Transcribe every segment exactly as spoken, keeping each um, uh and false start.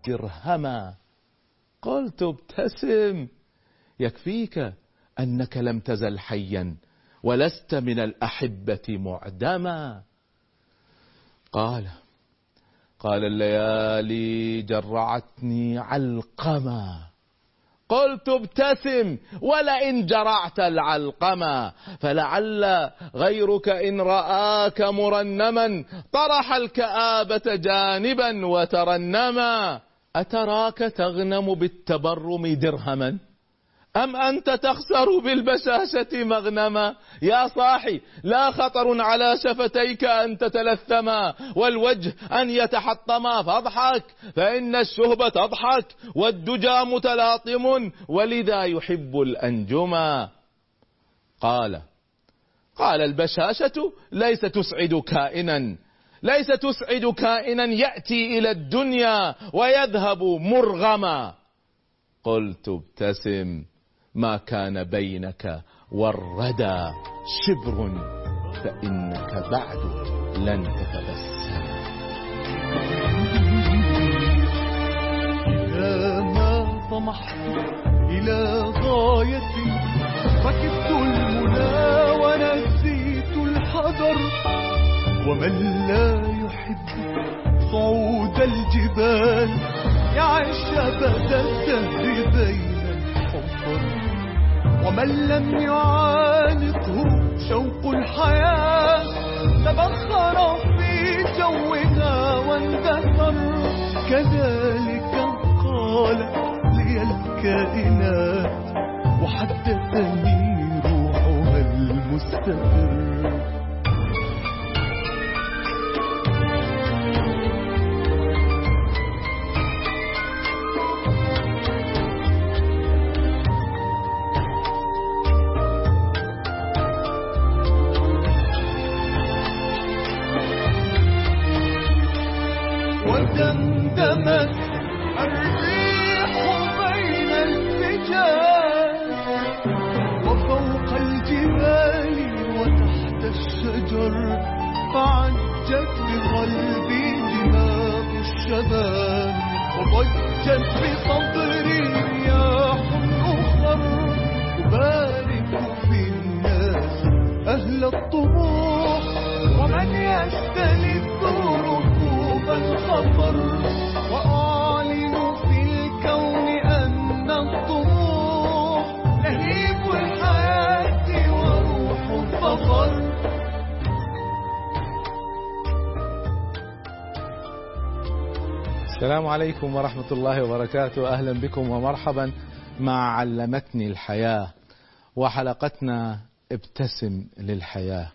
درهما. قلت ابتسم، يكفيك أنك لم تزل حيا ولست من الأحبة معدما. قال قال الليالي جرعتني علقما. قلت ابتسم، ولئن جرعت العلقما فلعل غيرك إن رآك مرنما طرح الكآبة جانبا وترنما. أتراك تغنم بالتبرم درهما أم أنت تخسر بالبشاشة مغنما؟ يا صاحي لا خطر على شفتيك أن تتلثما والوجه أن يتحطما، فاضحك فإن الشهب تضحك والدجى متلاطم ولذا يحب الأنجما. قال قال البشاشة ليس تسعد كائنا ليس تسعد كائنا يأتي إلى الدنيا ويذهب مرغما. قلت ابتسم، ما كان بينك والردى شبر فإنك بعد لن تتبسم. إذا ما طمحت إلى غاية ركبت المنى ونسيت الحذر، ومن لا يحب صعود الجبال يعيش أبد الدهر بين الحفر، ومن لم يعانقه شوق الحياة تبخر في جوها واندثر. كذلك قال لي الكائنات وحدثني روحها المستقر. ودمدمت الريح بين الفجار وفوق الجبال وتحت الشجر، فعجت بقلبي دماغ الشباب وضجت بصدري رياح أخر. أبارك في الناس أهل الطموح ومن يستلذ ركوب الخطر، وأعلن في الكون أن الطموح لهيب الحياة وروح الفخر. السلام عليكم ورحمة الله وبركاته. أهلا بكم ومرحبا مع علمتني الحياة وحلقتنا ابتسم للحياة.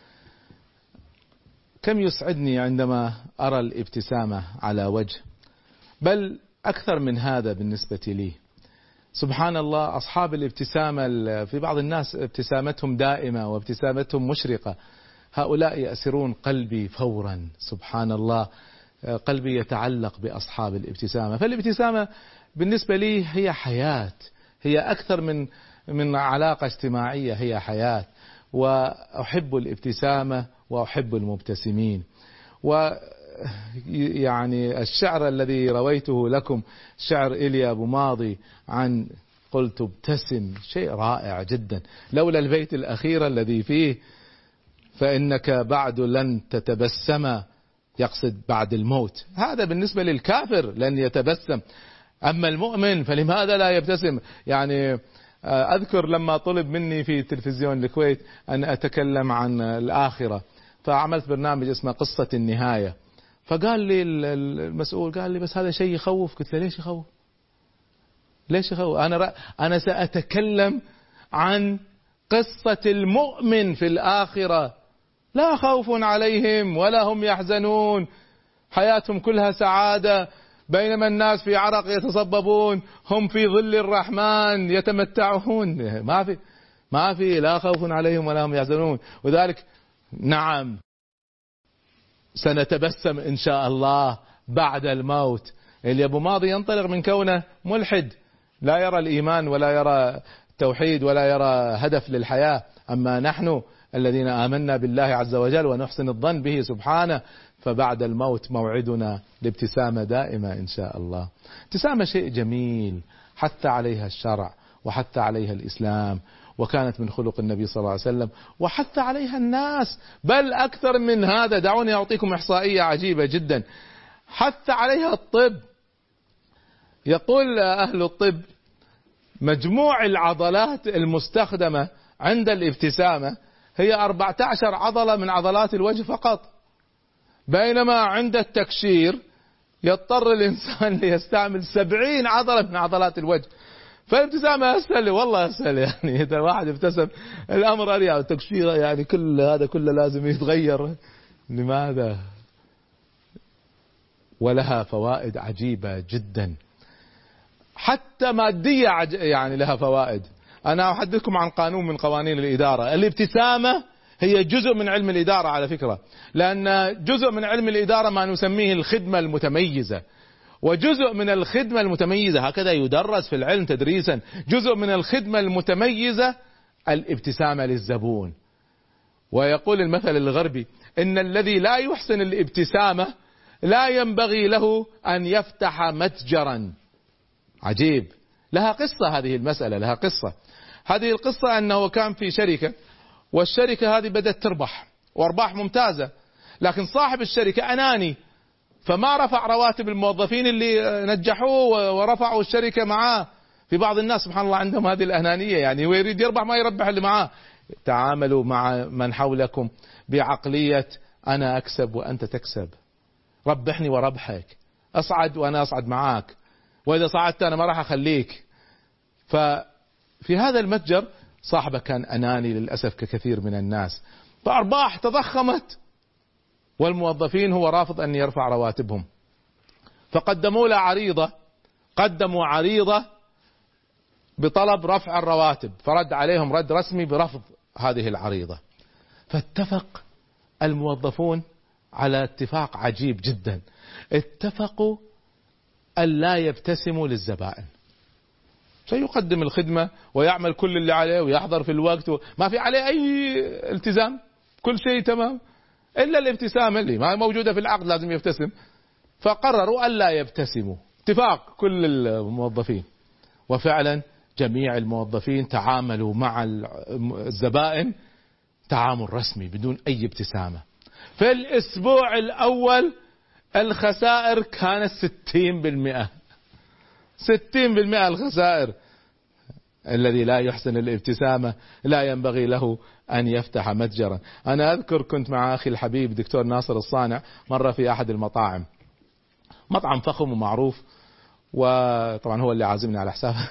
كم يسعدني عندما أرى الابتسامة على وجه، بل أكثر من هذا بالنسبة لي. سبحان الله، أصحاب الابتسامة في بعض الناس ابتسامتهم دائمة وابتسامتهم مشرقة، هؤلاء يأسرون قلبي فورا. سبحان الله، قلبي يتعلق بأصحاب الابتسامة. فالابتسامة بالنسبة لي هي حياة، هي أكثر من من علاقة اجتماعية، هي حياة. وأحب الابتسامة وأحب المبتسمين. ويعني الشعر الذي رويته لكم شعر إيليا أبو ماضي عن قلت ابتسم شيء رائع جدا، لولا البيت الأخير الذي فيه فإنك بعد لن تتبسم، يقصد بعد الموت. هذا بالنسبة للكافر لن يتبسم، أما المؤمن فلماذا لا يبتسم؟ يعني أذكر لما طلب مني في تلفزيون الكويت أن أتكلم عن الآخرة، فعملت برنامج اسمه قصة النهاية، فقال لي المسؤول قال لي بس هذا شيء يخوف. قلت له ليش يخوف؟ ليش يخوف؟ أنا أنا سأتكلم عن قصة المؤمن في الآخرة، لا خوف عليهم ولا هم يحزنون، حياتهم كلها سعادة، بينما الناس في عرق يتصببون، هم في ظل الرحمن يتمتعون. ما في ما في لا خوف عليهم ولا هم يحزنون. وذلك نعم سنتبسم إن شاء الله بعد الموت. اللي أبو ماضي ينطلق من كونه ملحد، لا يرى الإيمان ولا يرى التوحيد ولا يرى هدف للحياة، أما نحن الذين آمنا بالله عز وجل ونحسن الظن به سبحانه، فبعد الموت موعدنا الابتسامة دائمة إن شاء الله. ابتسامة شيء جميل حث عليها الشرع وحث عليها الإسلام، وكانت من خلق النبي صلى الله عليه وسلم، وحث عليها الناس، بل أكثر من هذا. دعوني أعطيكم إحصائية عجيبة جدا حث عليها الطب. يقول أهل الطب مجموع العضلات المستخدمة عند الابتسامة هي أربعة عشر عضلة من عضلات الوجه فقط، بينما عند التكشير يضطر الإنسان ليستعمل سبعين عضلة من عضلات الوجه. فالابتسامة أسهل، والله أسهل، يعني إذا واحد ابتسم الأمر أريح. التكشير يعني كل هذا كله لازم يتغير. لماذا؟ ولها فوائد عجيبة جدا، حتى مادية يعني لها فوائد. أنا أحدثكم عن قانون من قوانين الإدارة. الابتسامة هي جزء من علم الإدارة على فكرة، لأن جزء من علم الإدارة ما نسميه الخدمة المتميزة، وجزء من الخدمة المتميزة هكذا يدرس في العلم تدريسا، جزء من الخدمة المتميزة الابتسامة للزبون. ويقول المثل الغربي إن الذي لا يحسن الابتسامة لا ينبغي له أن يفتح متجرا. عجيب، لها قصة هذه المسألة، لها قصة. هذه القصة أنه كان في شركة، والشركة هذه بدأت تربح وأرباح ممتازة، لكن صاحب الشركة أناني، فما رفع رواتب الموظفين اللي نجحوه ورفعوا الشركة معاه. في بعض الناس سبحان الله عندهم هذه الأنانية، يعني هو يريد يربح ما يربح اللي معاه. تعاملوا مع من حولكم بعقلية أنا أكسب وأنت تكسب، ربحني وربحك، أصعد وأنا أصعد معاك، وإذا صعدت أنا ما راح أخليك. ففي هذا المتجر صاحبه كان أناني للأسف ككثير من الناس، فأرباح تضخمت والموظفين هو رافض أن يرفع رواتبهم، فقدموا له عريضة، قدموا عريضة بطلب رفع الرواتب، فرد عليهم رد رسمي برفض هذه العريضة. فاتفق الموظفون على اتفاق عجيب جدا، اتفقوا أن لا يبتسموا للزبائن. سيقدم الخدمة ويعمل كل اللي عليه ويحضر في الوقت، ما في عليه أي التزام، كل شيء تمام، إلا الابتسامة اللي ما موجودة في العقد لازم يبتسم. فقرروا ألا يبتسموا، اتفاق كل الموظفين. وفعلا جميع الموظفين تعاملوا مع الزبائن تعامل رسمي بدون أي ابتسامة. في الأسبوع الأول الخسائر كانت ستين بالمئة، ستين بالمئة الخسائر. الذي لا يحسن الابتسامة لا ينبغي له أن يفتح متجرا. أنا أذكر كنت مع أخي الحبيب دكتور ناصر الصانع مرة في أحد المطاعم، مطعم فخم ومعروف، وطبعا هو اللي عازمني على حسابه.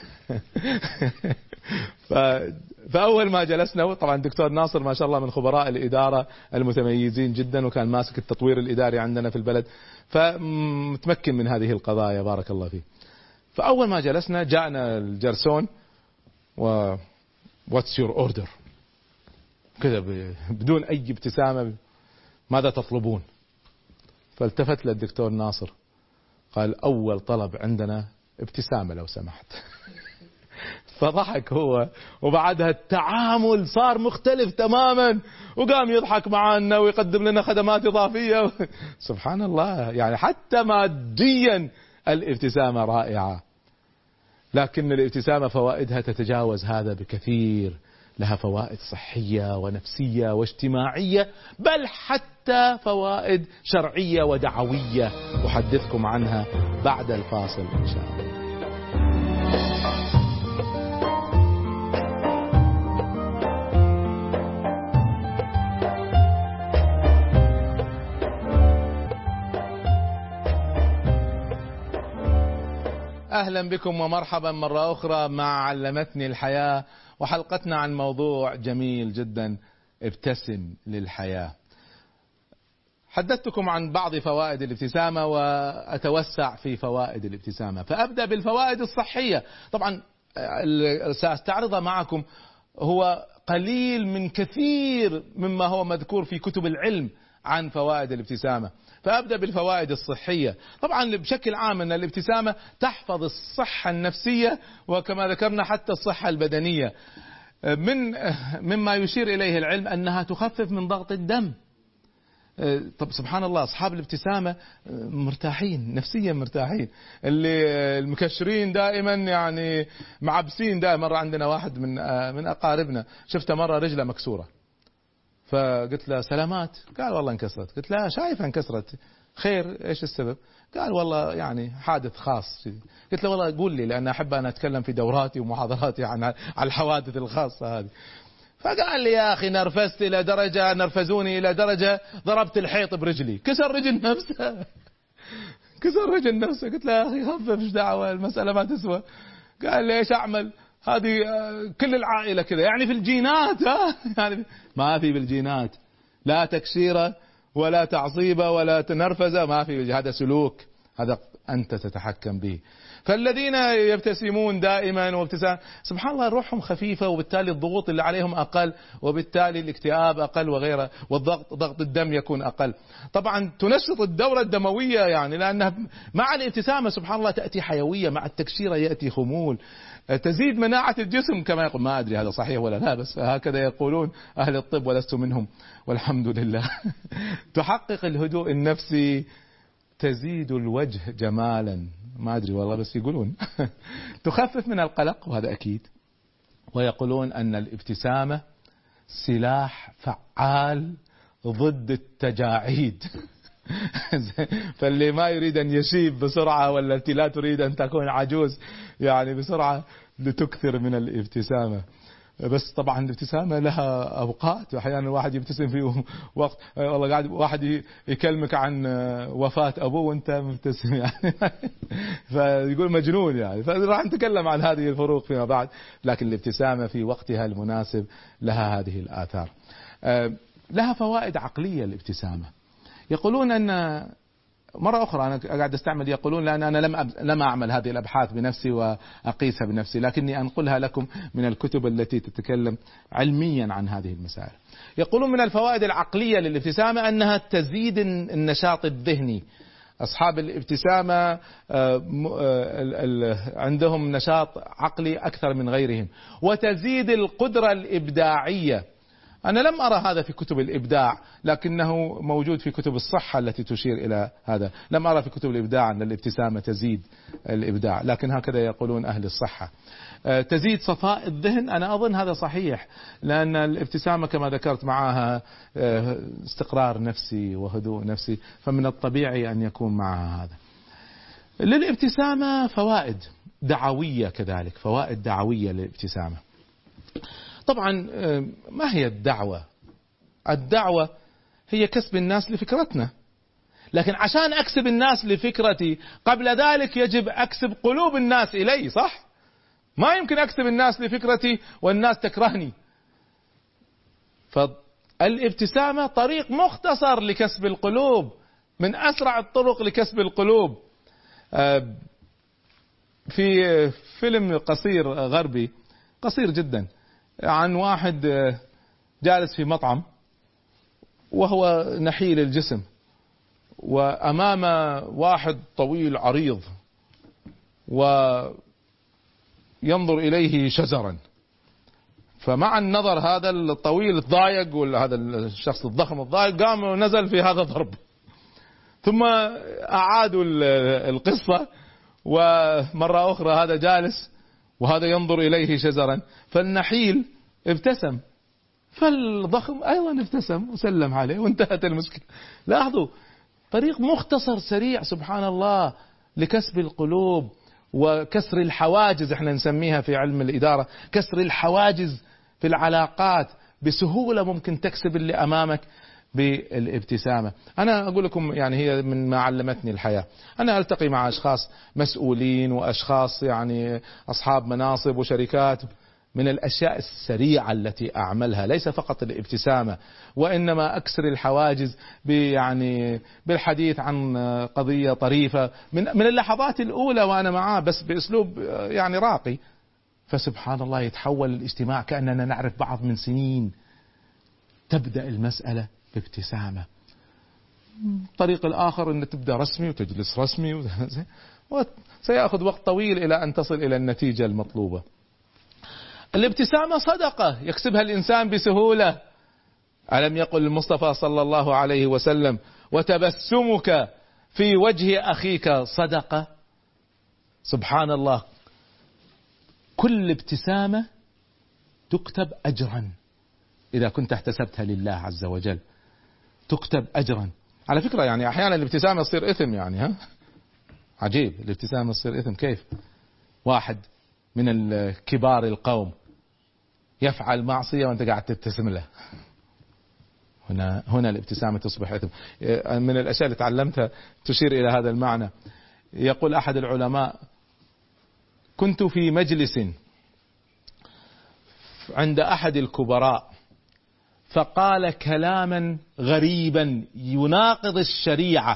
فأول ما جلسنا، طبعا دكتور ناصر ما شاء الله من خبراء الإدارة المتميزين جدا، وكان ماسك التطوير الإداري عندنا في البلد، فمتمكن من هذه القضايا بارك الله فيه. فأول ما جلسنا جاءنا الجرسون و what's your order كذا بدون أي ابتسامة، ماذا تطلبون؟ فالتفت للدكتور ناصر قال أول طلب عندنا ابتسامة لو سمحت. فضحك هو، وبعدها التعامل صار مختلف تماما، وقام يضحك معنا ويقدم لنا خدمات إضافية. سبحان الله، يعني حتى ماديا الابتسامة رائعة. لكن الابتسامة فوائدها تتجاوز هذا بكثير، لها فوائد صحية ونفسية واجتماعية، بل حتى فوائد شرعية ودعوية، أحدثكم عنها بعد الفاصل إن شاء الله. أهلا بكم ومرحبا مرة أخرى مع علمتني الحياة، وحلقتنا عن موضوع جميل جدا، ابتسم للحياة. حدثتكم عن بعض فوائد الابتسامة وأتوسع في فوائد الابتسامة، فأبدأ بالفوائد الصحية. طبعا سأستعرضها معكم، هو قليل من كثير مما هو مذكور في كتب العلم عن فوائد الابتسامة. فأبدأ بالفوائد الصحية. طبعا بشكل عام أن الابتسامة تحفظ الصحة النفسية، وكما ذكرنا حتى الصحة البدنية. من مما يشير إليه العلم أنها تخفف من ضغط الدم. طب سبحان الله، أصحاب الابتسامة مرتاحين نفسيا، مرتاحين. اللي المكشرين دائما يعني معبسين دائما. مرة عندنا واحد من من أقاربنا شفته مرة رجله مكسورة، فقلت له سلامات، قال والله انكسرت. قلت له شايفها انكسرت، خير ايش السبب؟ قال والله يعني حادث خاص. قلت له والله قول لي، لأن أحب أن أتكلم في دوراتي ومحاضراتي عن على الحوادث الخاصة هذه. فقال لي يا أخي نرفزت إلى درجة، نرفزوني إلى درجة ضربت الحيط برجلي، كسر رجل نفسه كسر رجل نفسه. قلت له يا أخي خفف، ايش دعوة، المسألة ما تسوى. قال لي ايش أعمل، هذه كل العائلة كذا، يعني في الجينات. ها يعني ما في بالجينات، لا تكسيرة ولا تعصيبة ولا تنرفزة، ما في. هذا سلوك، هذا أنت تتحكم به. فالذين يبتسمون دائما وابتسام سبحان الله روحهم خفيفة، وبالتالي الضغوط اللي عليهم أقل، وبالتالي الاكتئاب أقل وغيره، والضغط ضغط الدم يكون أقل. طبعا تنشط الدورة الدموية، يعني لأنها مع الابتسامة سبحان الله تأتي حيوية، مع التكشيرة يأتي خمول، تزيد مناعة الجسم كما يقول. ما أدري هذا صحيح ولا لا، بس هكذا يقولون أهل الطب ولست منهم والحمد لله. تحقق الهدوء النفسي، تزيد الوجه جمالا، ما أدري والله بس يقولون. تخفف من القلق، وهذا أكيد. ويقولون أن الابتسامة سلاح فعال ضد التجاعيد. فاللي ما يريد أن يشيب بسرعة، ولا التي لا تريد أن تكون عجوز يعني بسرعة، لتكثر من الابتسامة. بس طبعا الابتسامة لها أوقات، وأحيانا الواحد يبتسم في وقت والله قاعد واحد يكلمك عن وفاة أبوه وأنت مبتسم يعني فيقول مجنون يعني. فراح نتكلم عن هذه الفروق فيما بعد، لكن الابتسامة في وقتها المناسب لها هذه الآثار. لها فوائد عقلية الابتسامة. يقولون أن مرة أخرى أنا قاعد أستعمل يقولون، لأن أنا لم لم أعمل هذه الأبحاث بنفسي وأقيسها بنفسي، لكني أنقلها لكم من الكتب التي تتكلم علميا عن هذه المسائل. يقولون من الفوائد العقلية للابتسامة أنها تزيد النشاط الذهني. أصحاب الابتسامة عندهم نشاط عقلي أكثر من غيرهم، وتزيد القدرة الإبداعية. أنا لم أرى هذا في كتب الإبداع، لكنه موجود في كتب الصحة التي تشير إلى هذا. لم أرى في كتب الإبداع أن الابتسامة تزيد الإبداع، لكن هكذا يقولون أهل الصحة. تزيد صفاء الذهن، أنا أظن هذا صحيح، لأن الابتسامة كما ذكرت معها استقرار نفسي وهدوء نفسي، فمن الطبيعي أن يكون معها هذا. للابتسامة فوائد دعوية كذلك، فوائد دعوية للابتسامة. طبعا ما هي الدعوة؟ الدعوة هي كسب الناس لفكرتنا، لكن عشان أكسب الناس لفكرتي قبل ذلك يجب أكسب قلوب الناس إلي، صح؟ ما يمكن أكسب الناس لفكرتي والناس تكرهني. فالابتسامة طريق مختصر لكسب القلوب، من أسرع الطرق لكسب القلوب. في فيلم قصير غربي قصير جدا عن واحد جالس في مطعم وهو نحيل الجسم، وأمامه واحد طويل عريض وينظر إليه شزرا. فمع النظر هذا الطويل الضايق، ولا هذا الشخص الضخم الضايق، قام ونزل في هذا الضرب. ثم أعادوا القصة، ومرة أخرى هذا جالس وهذا ينظر إليه شزرا، فالنحيل ابتسم، فالضخم أيضا ابتسم وسلم عليه، وانتهت المشكلة. لاحظوا، طريق مختصر سريع سبحان الله لكسب القلوب وكسر الحواجز. احنا نسميها في علم الإدارة كسر الحواجز في العلاقات. بسهولة ممكن تكسب اللي أمامك بالابتسامة. أنا أقول لكم يعني هي من ما علمتني الحياة. أنا ألتقي مع أشخاص مسؤولين وأشخاص يعني أصحاب مناصب وشركات، من الأشياء السريعة التي أعملها ليس فقط الابتسامة، وإنما أكسر الحواجز يعني بالحديث عن قضية طريفة من من اللحظات الأولى وأنا معاه، بس بأسلوب يعني راقي. فسبحان الله يتحول الاجتماع كأننا نعرف بعض من سنين. تبدأ المسألة بابتسامة. الطريق الآخر أن تبدأ رسمي وتجلس رسمي، وسيأخذ وقت طويل إلى أن تصل إلى النتيجة المطلوبة. الابتسامة صدقة يكسبها الإنسان بسهولة. ألم يقل المصطفى صلى الله عليه وسلم: وتبسمك في وجه أخيك صدقة. سبحان الله، كل ابتسامة تكتب أجرا إذا كنت احتسبتها لله عز وجل، تكتب أجرا. على فكرة يعني أحيانا الابتسامة تصير إثم، يعني ها عجيب، الابتسامة تصير إثم. كيف واحد من الكبار القوم يفعل معصية وأنت قاعد تبتسم له؟ هنا هنا الابتسامة تصبح إثم. من الأشياء اللي تعلمتها تشير إلى هذا المعنى. يقول أحد العلماء: كنت في مجلس عند أحد الكبراء فقال كلاما غريبا يناقض الشريعة،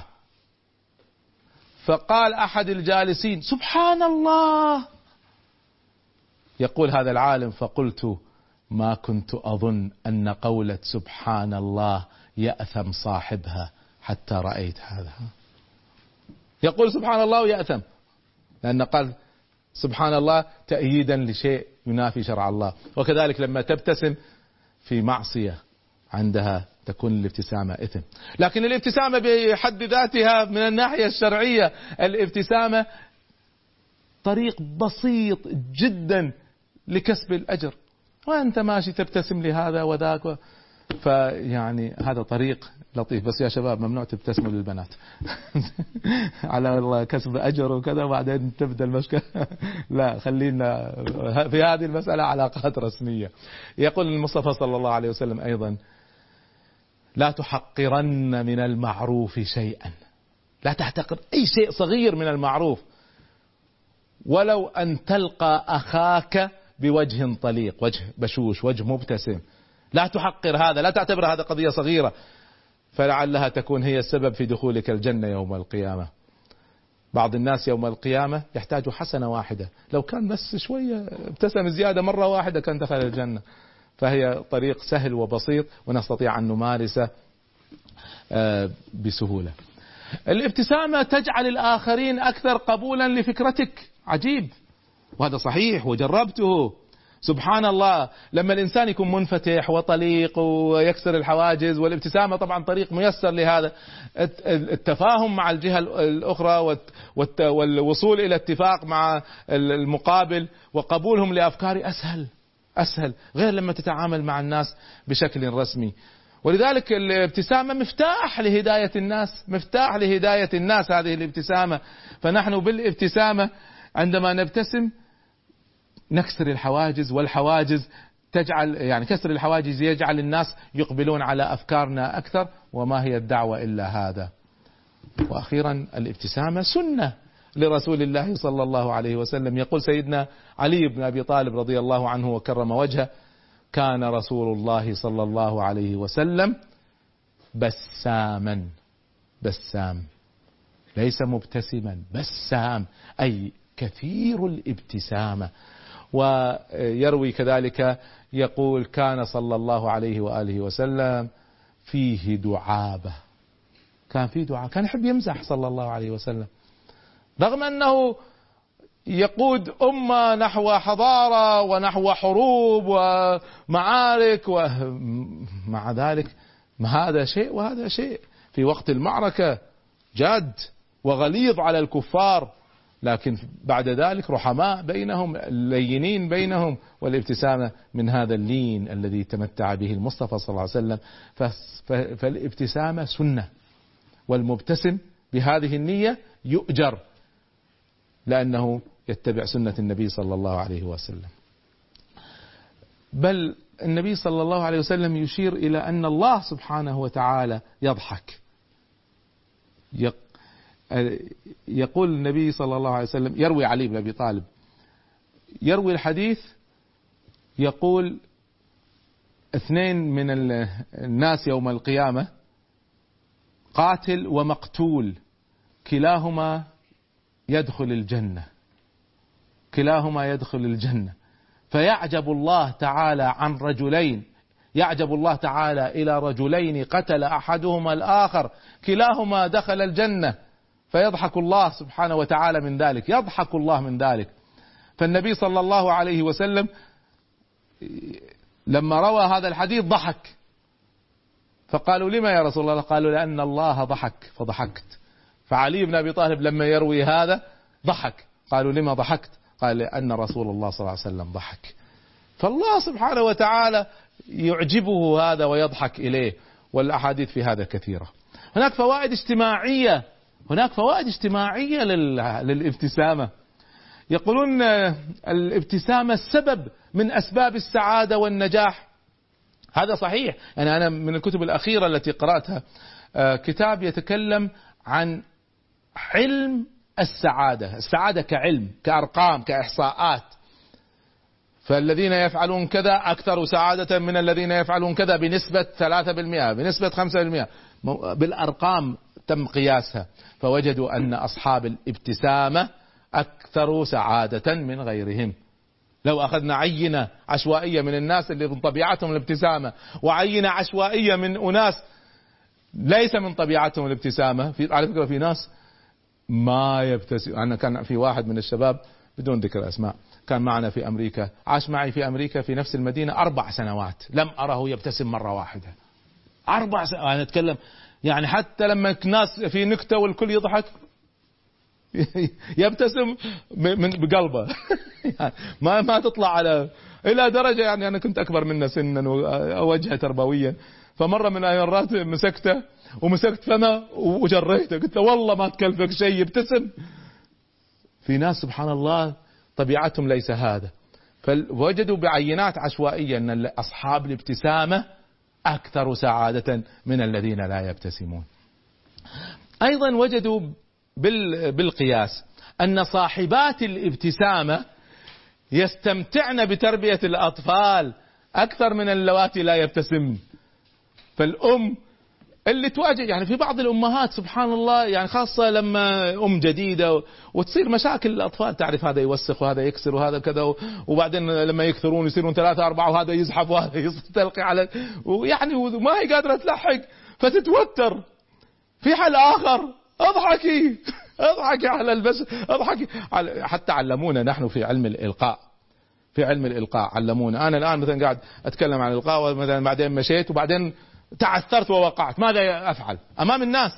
فقال أحد الجالسين: سبحان الله. يقول هذا العالم: فقلت: ما كنت أظن أن قولة سبحان الله يأثم صاحبها حتى رأيت هذا. يقول سبحان الله ويأثم، لأن قال سبحان الله تأييدا لشيء ينافي شرع الله. وكذلك لما تبتسم في معصية عندها تكون الابتسامة إثم. لكن الابتسامة بحد ذاتها من الناحية الشرعية، الابتسامة طريق بسيط جدا لكسب الأجر، وأنت ماشي تبتسم لهذا وذاك، فيعني هذا طريق لطيف. بس يا شباب ممنوع تبتسموا للبنات على الله كسب أجر وكذا وبعدين تبدأ المشكلة. لا، خلينا في هذه المسألة علاقات رسمية. يقول المصطفى صلى الله عليه وسلم أيضا: لا تحقرن من المعروف شيئا، لا تحتقر أي شيء صغير من المعروف، ولو أن تلقى أخاك بوجه طليق، وجه بشوش، وجه مبتسم. لا تحقر هذا، لا تعتبر هذا قضية صغيرة، فلعلها تكون هي السبب في دخولك الجنة يوم القيامة. بعض الناس يوم القيامة يحتاج حسنة واحدة، لو كان بس شوية ابتسم زيادة مرة واحدة كان دخل الجنة. فهي طريق سهل وبسيط ونستطيع أن نمارسه بسهولة. الابتسامة تجعل الآخرين أكثر قبولا لفكرتك. عجيب، وهذا صحيح وجربته. سبحان الله، لما الإنسان يكون منفتح وطليق ويكسر الحواجز، والابتسامة طبعا طريق ميسر لهذا، التفاهم مع الجهة الأخرى والوصول إلى اتفاق مع المقابل وقبولهم لأفكاري أسهل أسهل غير لما تتعامل مع الناس بشكل رسمي. ولذلك الابتسامة مفتاح لهداية الناس، مفتاح لهداية الناس هذه الابتسامة. فنحن بالابتسامة عندما نبتسم نكسر الحواجز، والحواجز تجعل يعني كسر الحواجز يجعل الناس يقبلون على أفكارنا أكثر، وما هي الدعوة إلا هذا. وأخيرا الابتسامة سنة لرسول الله صلى الله عليه وسلم. يقول سيدنا علي بن أبي طالب رضي الله عنه وكرم وجهه: كان رسول الله صلى الله عليه وسلم بساما، بسام ليس مبتسما، بسام أي كثير الابتسامة. ويروي كذلك يقول: كان صلى الله عليه وآله وسلم فيه دعابة، كان فيه دعابة، كان يحب يمزح صلى الله عليه وسلم، رغم أنه يقود أمة نحو حضارة ونحو حروب ومعارك، ومع ذلك هذا شيء وهذا شيء. في وقت المعركة جاد وغليظ على الكفار، لكن بعد ذلك رحماء بينهم، لينين بينهم. والابتسامة من هذا اللين الذي تمتع به المصطفى صلى الله عليه وسلم. فالابتسامة سنة، والمبتسم بهذه النية يؤجر لأنه يتبع سنة النبي صلى الله عليه وسلم. بل النبي صلى الله عليه وسلم يشير إلى أن الله سبحانه وتعالى يضحك. يقول النبي صلى الله عليه وسلم، يروي علي بن أبي طالب يروي الحديث، يقول: اثنين من الناس يوم القيامة، قاتل ومقتول، كلاهما يدخل الجنة، كلاهما يدخل الجنة. فيعجب الله تعالى عن رجلين، يعجب الله تعالى إلى رجلين قتل أحدهما الآخر، كلاهما دخل الجنة، فيضحك الله سبحانه وتعالى من ذلك، يضحك الله من ذلك. فالنبي صلى الله عليه وسلم لما روى هذا الحديث ضحك، فقالوا لما يا رسول الله؟ قالوا لأن الله ضحك فضحكت. فعلي بن أبي طالب لما يروي هذا ضحك. قالوا لما ضحكت؟ قال لأن رسول الله صلى الله عليه وسلم ضحك. فالله سبحانه وتعالى يعجبه هذا ويضحك إليه، والأحاديث في هذا كثيرة. هناك فوائد اجتماعية، هناك فوائد اجتماعية للابتسامة. يقولون الابتسامة السبب من أسباب السعادة والنجاح. هذا صحيح. يعني أنا من الكتب الأخيرة التي قرأتها كتاب يتكلم عن علم السعادة، السعادة كعلم، كأرقام، كإحصاءات. فالذين يفعلون كذا أكثر سعادة من الذين يفعلون كذا بنسبة ثلاثة بالمئة، بنسبة خمسة بالمئة، بالأرقام تم قياسها. فوجدوا أن أصحاب الابتسامة أكثر سعادة من غيرهم. لو أخذنا عينة عشوائية من الناس اللي من طبيعتهم الابتسامة، وعينة عشوائية من أناس ليس من طبيعتهم الابتسامة، في على فكرة في ناس ما يبتسم. أنا كان في واحد من الشباب بدون ذكر أسماء كان معنا في أمريكا، عاش معي في أمريكا في نفس المدينة أربع سنوات، لم أره يبتسم مرة واحدة. أربع سنوات أنا أتكلم، يعني حتى لما الناس في نكتة والكل يضحك يبتسم من بقلبه. ما ما تطلع على إلى درجة، يعني أنا كنت أكبر منه سنا ووجهه تربويا، فمرة من المرات مسكته ومسكت فمه وجريته، قلت له والله ما تكلفك شيء يبتسم. في ناس سبحان الله طبيعتهم ليس هذا، فوجدوا بعينات عشوائية أن أصحاب الابتسامة أكثر سعادة من الذين لا يبتسمون. أيضا وجدوا بالقياس أن صاحبات الابتسامة يستمتعن بتربية الأطفال أكثر من اللواتي لا يبتسمن. فالأم اللي تواجه، يعني في بعض الأمهات سبحان الله، يعني خاصة لما أم جديدة وتصير مشاكل الأطفال، تعرف هذا يوسخ وهذا يكسر وهذا كذا، وبعدين لما يكثرون يصيرون ثلاثة أربعة وهذا يزحف وهذا يستلقي على، ويعني وما هي قادرة تلحق فتتوتر. في حل آخر، اضحكي اضحكي على البس، اضحكي على، حتى علمونا نحن في علم الإلقاء، في علم الإلقاء علمونا. أنا الآن مثلا قاعد أتكلم عن الإلقاء، ومثلا بعدين مشيت وبعدين تعثرت ووقعت، ماذا أفعل أمام الناس؟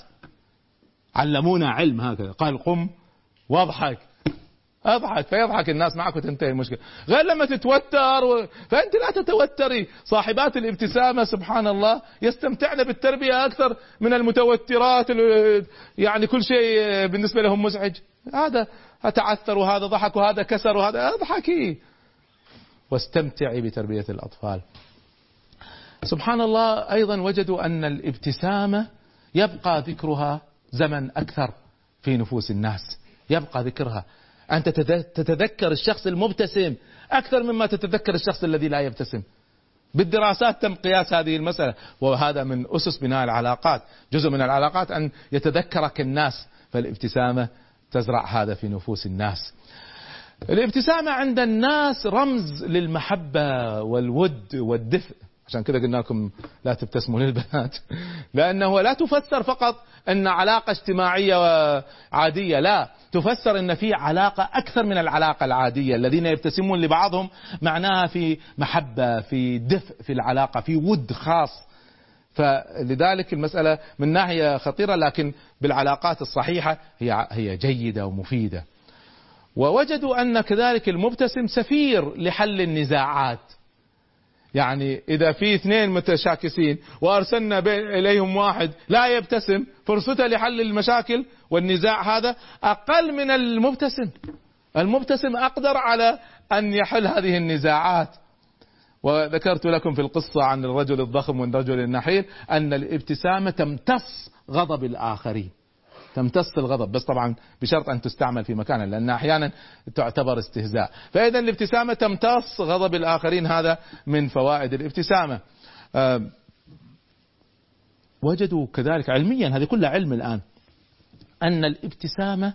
علمونا علم هكذا، قال قم واضحك، اضحك، فيضحك الناس معك وتنتهي المشكلة. غير لما تتوتر و... فأنت لا تتوتري. صاحبات الابتسامة سبحان الله يستمتعن بالتربية أكثر من المتوترات، يعني كل شيء بالنسبة لهم مزعج. هذا تعثر وهذا ضحك وهذا كسر وهذا، اضحكي واستمتعي بتربية الأطفال. سبحان الله. أيضا وجدوا أن الابتسامة يبقى ذكرها زمن أكثر في نفوس الناس، يبقى ذكرها. أنت تتذكر الشخص المبتسم أكثر مما تتذكر الشخص الذي لا يبتسم. بالدراسات تم قياس هذه المسألة، وهذا من أسس بناء العلاقات. جزء من العلاقات أن يتذكرك الناس، فالابتسامة تزرع هذا في نفوس الناس. الابتسامة عند الناس رمز للمحبة والود والدفء. عشان كذا قلنا لكم لا تبتسموا للبنات، لأنه لا تفسر فقط أن علاقة اجتماعية عادية، لا، تفسر أن في علاقة أكثر من العلاقة العادية. الذين يبتسمون لبعضهم معناها في محبة، في دفء في العلاقة، في ود خاص. فلذلك المسألة من ناحية خطيرة، لكن بالعلاقات الصحيحة هي هي جيدة ومفيدة. ووجدوا أن كذلك المبتسم سفير لحل النزاعات. يعني إذا في اثنين متشاكسين وأرسلنا إليهم واحد لا يبتسم، فرصته لحل المشاكل والنزاع هذا أقل من المبتسم. المبتسم أقدر على أن يحل هذه النزاعات. وذكرت لكم في القصة عن الرجل الضخم والرجل النحيل أن الابتسامة تمتص غضب الآخرين، تمتص الغضب، بس طبعا بشرط أن تستعمل في مكانها، لأن أحيانا تعتبر استهزاء. فإذا الابتسامة تمتص غضب الآخرين، هذا من فوائد الابتسامة. أه وجدوا كذلك علميا، هذه كلها علم الآن، أن الابتسامة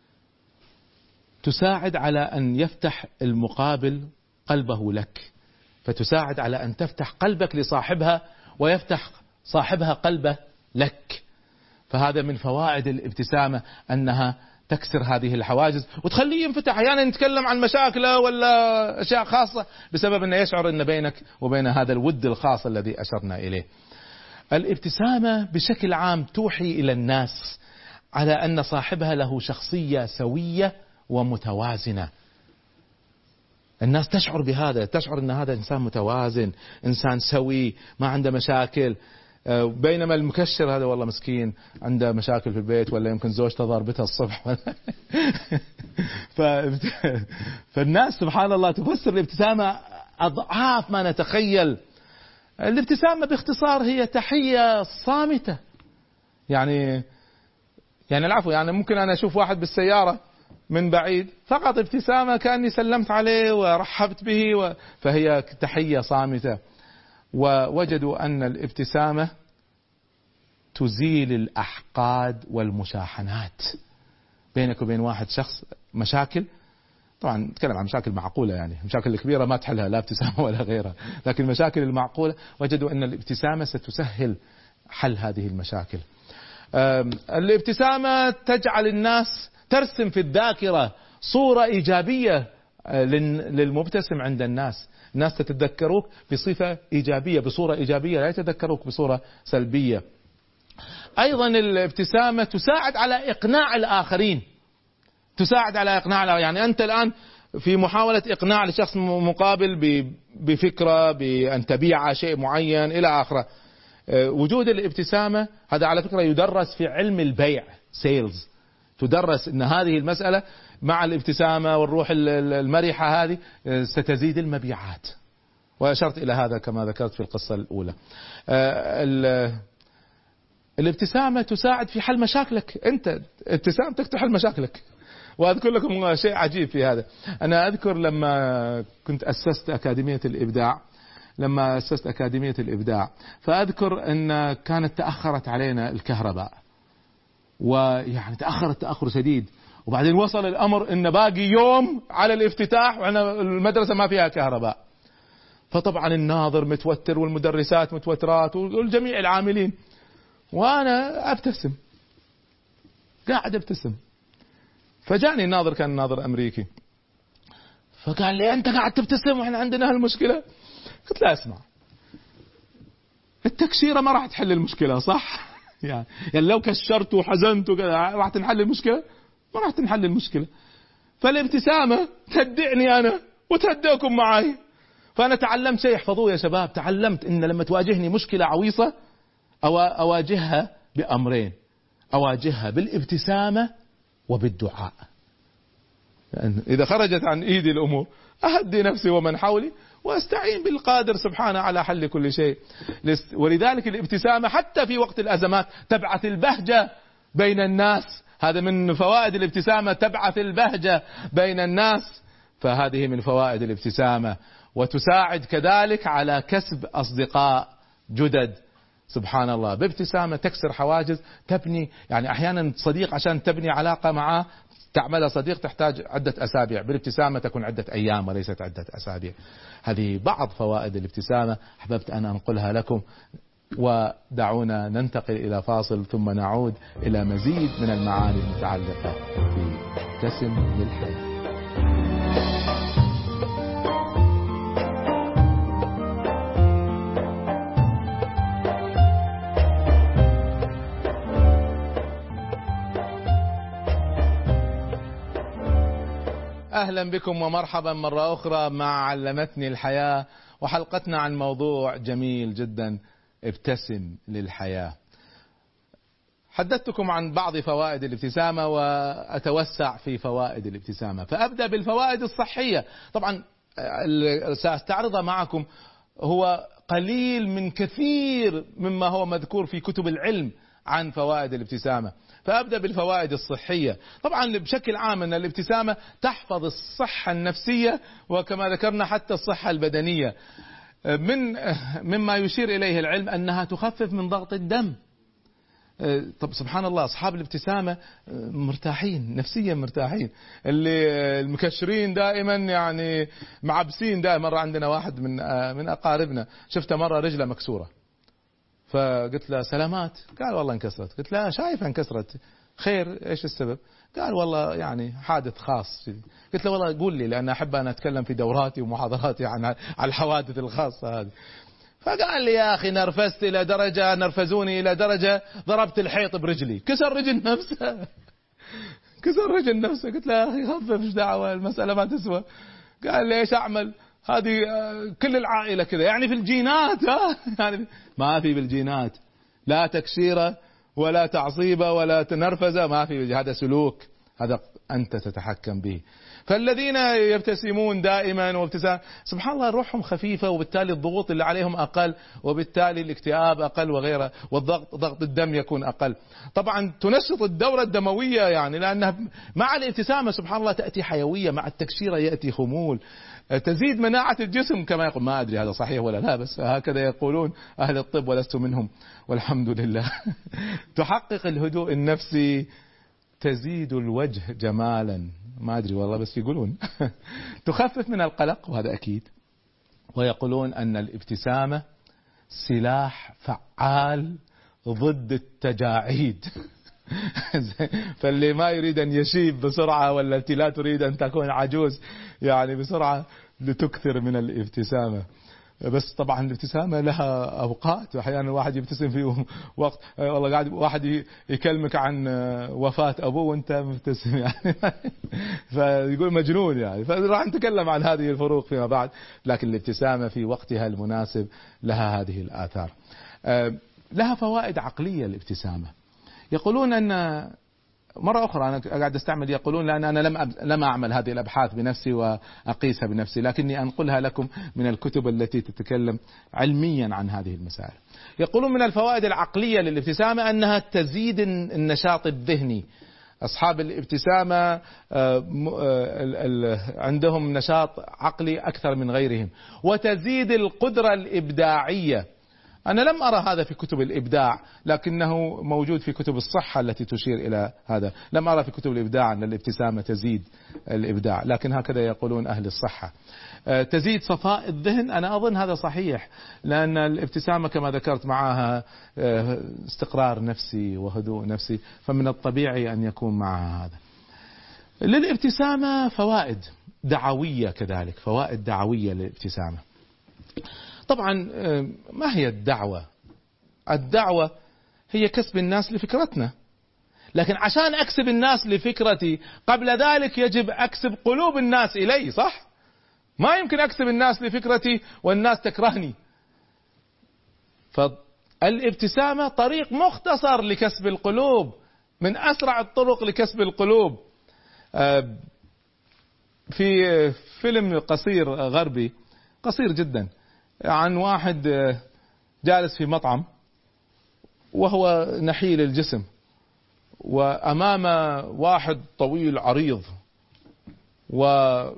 تساعد على أن يفتح المقابل قلبه لك، فتساعد على أن تفتح قلبك لصاحبها ويفتح صاحبها قلبه لك. فهذا من فوائد الابتسامة، أنها تكسر هذه الحواجز وتخليه ينفتح. أحيانا نتكلم عن مشاكله ولا أشياء خاصة بسبب أنه يشعر أن بينك وبين هذا الود الخاص الذي أشرنا إليه. الابتسامة بشكل عام توحي إلى الناس على أن صاحبها له شخصية سوية ومتوازنة. الناس تشعر بهذا، تشعر أن هذا إنسان متوازن، إنسان سوي، ما عنده مشاكل. بينما المكشر هذا والله مسكين عنده مشاكل في البيت، ولا يمكن زوجته ضربتها الصبح. ف... فالناس سبحان الله تفسر الابتسامة أضعاف ما نتخيل. الابتسامة باختصار هي تحية صامتة. يعني يعني العفو، يعني ممكن أنا أشوف واحد بالسيارة من بعيد فقط ابتسامة كأني سلمت عليه ورحبت به و... فهي تحية صامتة. ووجدوا أن الابتسامة تزيل الأحقاد والمشاحنات بينك وبين واحد شخص. مشاكل طبعا نتكلم عن مشاكل معقولة، يعني مشاكل الكبيرة ما تحلها لا ابتسامة ولا غيرها، لكن المشاكل المعقولة وجدوا أن الابتسامة ستسهل حل هذه المشاكل. الابتسامة تجعل الناس ترسم في الذاكرة صورة إيجابية للمبتسم عند الناس. الناس تتذكروك بصفة إيجابية، بصورة إيجابية، لا يتذكروك بصورة سلبية. أيضا الابتسامة تساعد على إقناع الآخرين، تساعد على إقناع الآخرين. يعني أنت الآن في محاولة إقناع لشخص مقابل بفكرة بأن تبيع شيء معين إلى آخره. وجود الابتسامة هذا على فكرة يدرس في علم البيع سيلز، تدرس أن هذه المسألة مع الابتسامة والروح المرحة هذه ستزيد المبيعات، وأشرت إلى هذا كما ذكرت في القصة الأولى. الابتسامة تساعد في حل مشاكلك. أنت ابتسامتك تحل مشاكلك. وأذكر لكم شيء عجيب في هذا. أنا أذكر لما كنت أسست أكاديمية الإبداع، لما أسست أكاديمية الإبداع فأذكر أن كانت تأخرت علينا الكهرباء، ويعني تأخرت تأخر شديد، وبعدين وصل الأمر أن باقي يوم على الافتتاح وأنا المدرسة ما فيها كهرباء. فطبعا الناظر متوتر والمدرسات متوترات والجميع العاملين، وأنا أبتسم قاعد أبتسم. فجاني الناظر، كان ناظر أمريكي، فقال لي أنت قاعد تبتسم وإحنا عندنا هالمشكلة. قلت لا اسمع، التكشيرة ما راح تحل المشكلة صح؟ يعني, يعني لو كشرت وحزنت وكذا راح تنحل المشكلة؟ ما راح تنحل المشكلة. فالابتسامة تهدئني أنا وتهدئكم معي. فأنا تعلمت شيء، احفظوه يا شباب، تعلمت إن لما تواجهني مشكلة عويصة أو أواجهها بأمرين، أواجهها بالابتسامة وبالدعاء. يعني إذا خرجت عن إيدي الأمور أهدي نفسي ومن حولي واستعين بالقادر سبحانه على حل كل شيء. ولذلك الابتسامة حتى في وقت الأزمات تبعث البهجة بين الناس. هذا من فوائد الابتسامة، تبعث البهجة بين الناس. فهذه من فوائد الابتسامة. وتساعد كذلك على كسب أصدقاء جدد. سبحان الله، بابتسامة تكسر حواجز، تبني. يعني أحيانا صديق عشان تبني علاقة معه تعملها صديق تحتاج عدة أسابيع، بالابتسامة تكون عدة أيام وليست عدة أسابيع. هذه بعض فوائد الابتسامة حببت أن أنقلها لكم. ودعونا ننتقل إلى فاصل ثم نعود إلى مزيد من المعاني المتعلقة في ابتسم للحياة. أهلا بكم ومرحبا مرة أخرى مع علمتني الحياة، وحلقتنا عن موضوع جميل جدا، ابتسم للحياة. حدثتكم عن بعض فوائد الابتسامة وأتوسع في فوائد الابتسامة، فأبدأ بالفوائد الصحية. طبعا سأستعرضها معكم، هو قليل من كثير مما هو مذكور في كتب العلم عن فوائد الابتسامة. فأبدأ بالفوائد الصحية. طبعا بشكل عام أن الابتسامة تحفظ الصحة النفسية، وكما ذكرنا حتى الصحة البدنية. من مما يشير إليه العلم أنها تخفف من ضغط الدم. طب سبحان الله، أصحاب الابتسامة مرتاحين نفسيا، مرتاحين. اللي المكشرين دائما يعني معبسين دائما. مرة عندنا واحد من من أقاربنا شفته مرة رجله مكسورة، فقلت له سلامات، قال والله انكسرت. قلت له شايف انكسرت، خير ايش السبب؟ قال والله يعني حادث خاص. قلت له والله قول لي، لأن أحب أن أتكلم في دوراتي ومحاضراتي عن على الحوادث الخاصة هذه. فقال لي يا أخي نرفزت إلى درجة، نرفزوني إلى درجة ضربت الحيط برجلي، كسر رجل نفسه كسر رجل نفسه. قلت له يا أخي خفف، ايش دعوة، المسألة ما تسوى. قال لي ايش أعمل، هذه كل العائلة كذا، يعني في الجينات ها يعني ما في بالجينات، لا تكسيرة ولا تعصيبة ولا تنرفزة، ما في، هذا سلوك، هذا أنت تتحكم به. فالذين يبتسمون دائما وابتسام سبحان الله روحهم خفيفة، وبالتالي الضغوط اللي عليهم أقل، وبالتالي الاكتئاب أقل وغيره، والضغط ضغط الدم يكون أقل. طبعا تنشط الدورة الدموية، يعني لأنها مع الابتسامة سبحان الله تأتي حيوية، مع التكشيرة يأتي خمول، تزيد مناعة الجسم كما يقول. ما أدري هذا صحيح ولا لا، بس هكذا يقولون أهل الطب ولست منهم والحمد لله. تحقق الهدوء النفسي، تزيد الوجه جمالا، ما أدري والله بس يقولون. تخفف من القلق، وهذا أكيد. ويقولون أن الابتسامة سلاح فعال ضد التجاعيد. فاللي ما يريد أن يشيب بسرعة، ولا التي لا تريد أن تكون عجوز يعني بسرعة، لتكثر من الابتسامة. بس طبعا الابتسامة لها أوقات، وأحيانا الواحد يبتسم في وقت والله قاعد واحد يكلمك عن وفاة أبوه وأنت مبتسم يعني فيقول مجنون يعني. فراح نتكلم عن هذه الفروق فيما بعد، لكن الابتسامة في وقتها المناسب لها هذه الآثار. لها فوائد عقلية الابتسامة. يقولون أن مرة أخرى أنا قاعد أستعمل يقولون، لأن أنا لم لم أعمل هذه الأبحاث بنفسي وأقيسها بنفسي، لكني أنقلها لكم من الكتب التي تتكلم علميا عن هذه المسائل. يقولون من الفوائد العقلية للابتسامة أنها تزيد النشاط الذهني. أصحاب الابتسامة عندهم نشاط عقلي أكثر من غيرهم، وتزيد القدرة الإبداعية. أنا لم أرى هذا في كتب الإبداع، لكنه موجود في كتب الصحة التي تشير إلى هذا. لم أرى في كتب الإبداع أن الابتسامة تزيد الإبداع، لكن هكذا يقولون أهل الصحة. تزيد صفاء الذهن، أنا أظن هذا صحيح، لأن الابتسامة كما ذكرت معها استقرار نفسي وهدوء نفسي، فمن الطبيعي أن يكون معها هذا. للابتسامة فوائد دعوية كذلك، فوائد دعوية للابتسامة. طبعا ما هي الدعوة؟ الدعوة هي كسب الناس لفكرتنا، لكن عشان أكسب الناس لفكرتي قبل ذلك يجب أكسب قلوب الناس إلي، صح؟ ما يمكن أكسب الناس لفكرتي والناس تكرهني. فالابتسامة طريق مختصر لكسب القلوب، من أسرع الطرق لكسب القلوب. في فيلم قصير غربي قصير جدا عن واحد جالس في مطعم وهو نحيل الجسم، وأمامه واحد طويل عريض وينظر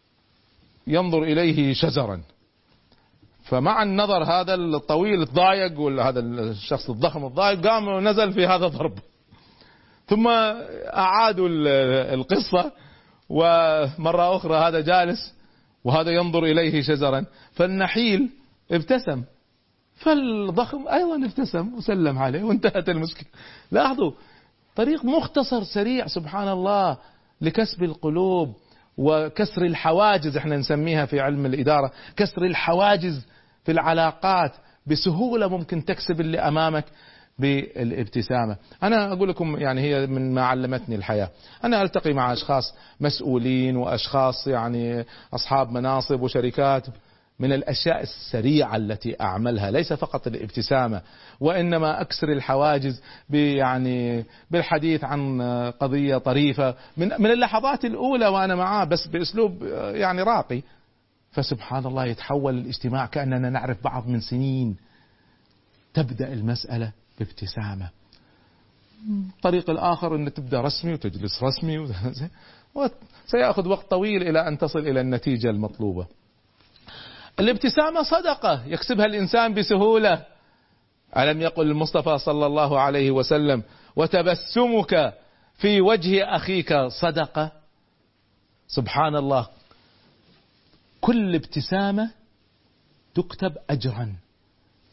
إليه شزرا. فمع النظر هذا الطويل الضايق، ولا هذا الشخص الضخم الضايق، قام ونزل في هذا ضرب. ثم أعادوا القصة، ومرة أخرى هذا جالس وهذا ينظر إليه شزرا، فالنحيل ابتسم، فالضخم أيضا ابتسم وسلم عليه وانتهت المشكلة. لاحظوا، طريق مختصر سريع سبحان الله لكسب القلوب وكسر الحواجز. احنا نسميها في علم الإدارة كسر الحواجز في العلاقات. بسهولة ممكن تكسب اللي أمامك بالابتسامة. أنا أقول لكم يعني هي من ما علمتني الحياة. أنا ألتقي مع أشخاص مسؤولين وأشخاص يعني أصحاب مناصب وشركات، من الأشياء السريعة التي أعملها ليس فقط الابتسامة، وإنما أكسر الحواجز يعني بالحديث عن قضية طريفة من من اللحظات الأولى وأنا معاه، بس بأسلوب يعني راقي. فسبحان الله يتحول الاجتماع كأننا نعرف بعض من سنين. تبدأ المسألة بابتسامة. الطريق الآخر أن تبدأ رسمي وتجلس رسمي، وسيأخذ وقت طويل إلى أن تصل إلى النتيجة المطلوبة. الابتسامة صدقة يكسبها الإنسان بسهولة. ألم يقل المصطفى صلى الله عليه وسلم: وتبسمك في وجه أخيك صدقة. سبحان الله، كل ابتسامة تكتب أجرا،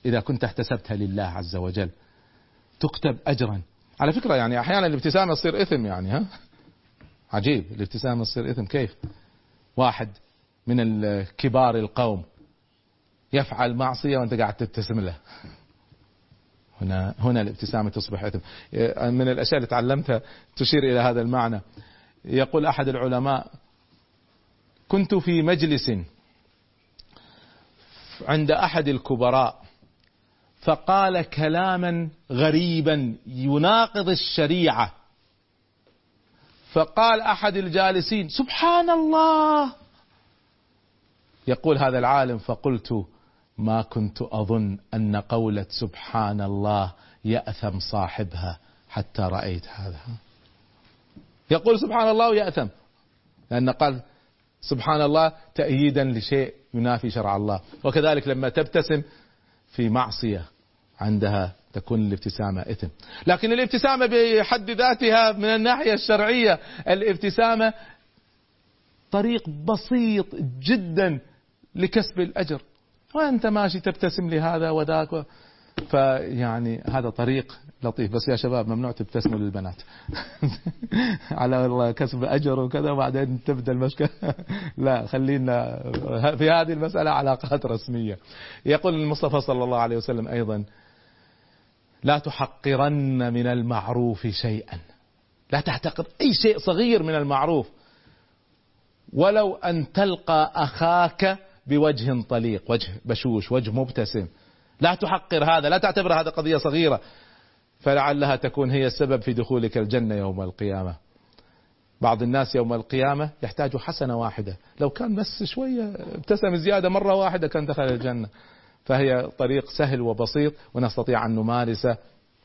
إذا كنت احتسبتها لله عز وجل تكتب أجرا. على فكرة يعني أحيانا الابتسامة تصير إثم، يعني ها عجيب، الابتسامة تصير إثم. كيف واحد من الكبار القوم يفعل معصية وأنت قاعد تبتسم له؟ هنا هنا الابتسامة تصبح إثم. من الأشياء اللي تعلمتها تشير إلى هذا المعنى. يقول أحد العلماء: كنت في مجلس عند أحد الكبراء فقال كلاما غريبا يناقض الشريعة، فقال أحد الجالسين: سبحان الله. يقول هذا العالم: فقلت: ما كنت أظن أن قولة سبحان الله يأثم صاحبها حتى رأيت هذا. يقول سبحان الله ويأثم، لأن قال سبحان الله تأييدا لشيء ينافي شرع الله. وكذلك لما تبتسم في معصية عندها تكون الابتسامة إثم. لكن الابتسامة بحد ذاتها من الناحية الشرعية، الابتسامة طريق بسيط جدا لكسب الأجر، وأنت ماشي تبتسم لهذا وذاك، فيعني هذا طريق لطيف. بس يا شباب ممنوع تبتسموا للبنات على الله كسب أجر وكذا وبعدين تبدأ المشكلة. لا، خلينا في هذه المسألة علاقات رسمية. يقول المصطفى صلى الله عليه وسلم أيضا: لا تحقرن من المعروف شيئا، لا تحتقر أي شيء صغير من المعروف، ولو أن تلقى أخاك بوجه طليق، وجه بشوش، وجه مبتسم. لا تحقر هذا، لا تعتبر هذا قضية صغيرة، فلعلها تكون هي السبب في دخولك الجنة يوم القيامة. بعض الناس يوم القيامة يحتاج حسنة واحدة، لو كان بس شوية ابتسم زيادة مرة واحدة كان دخل الجنة. فهي طريق سهل وبسيط ونستطيع أن نمارسه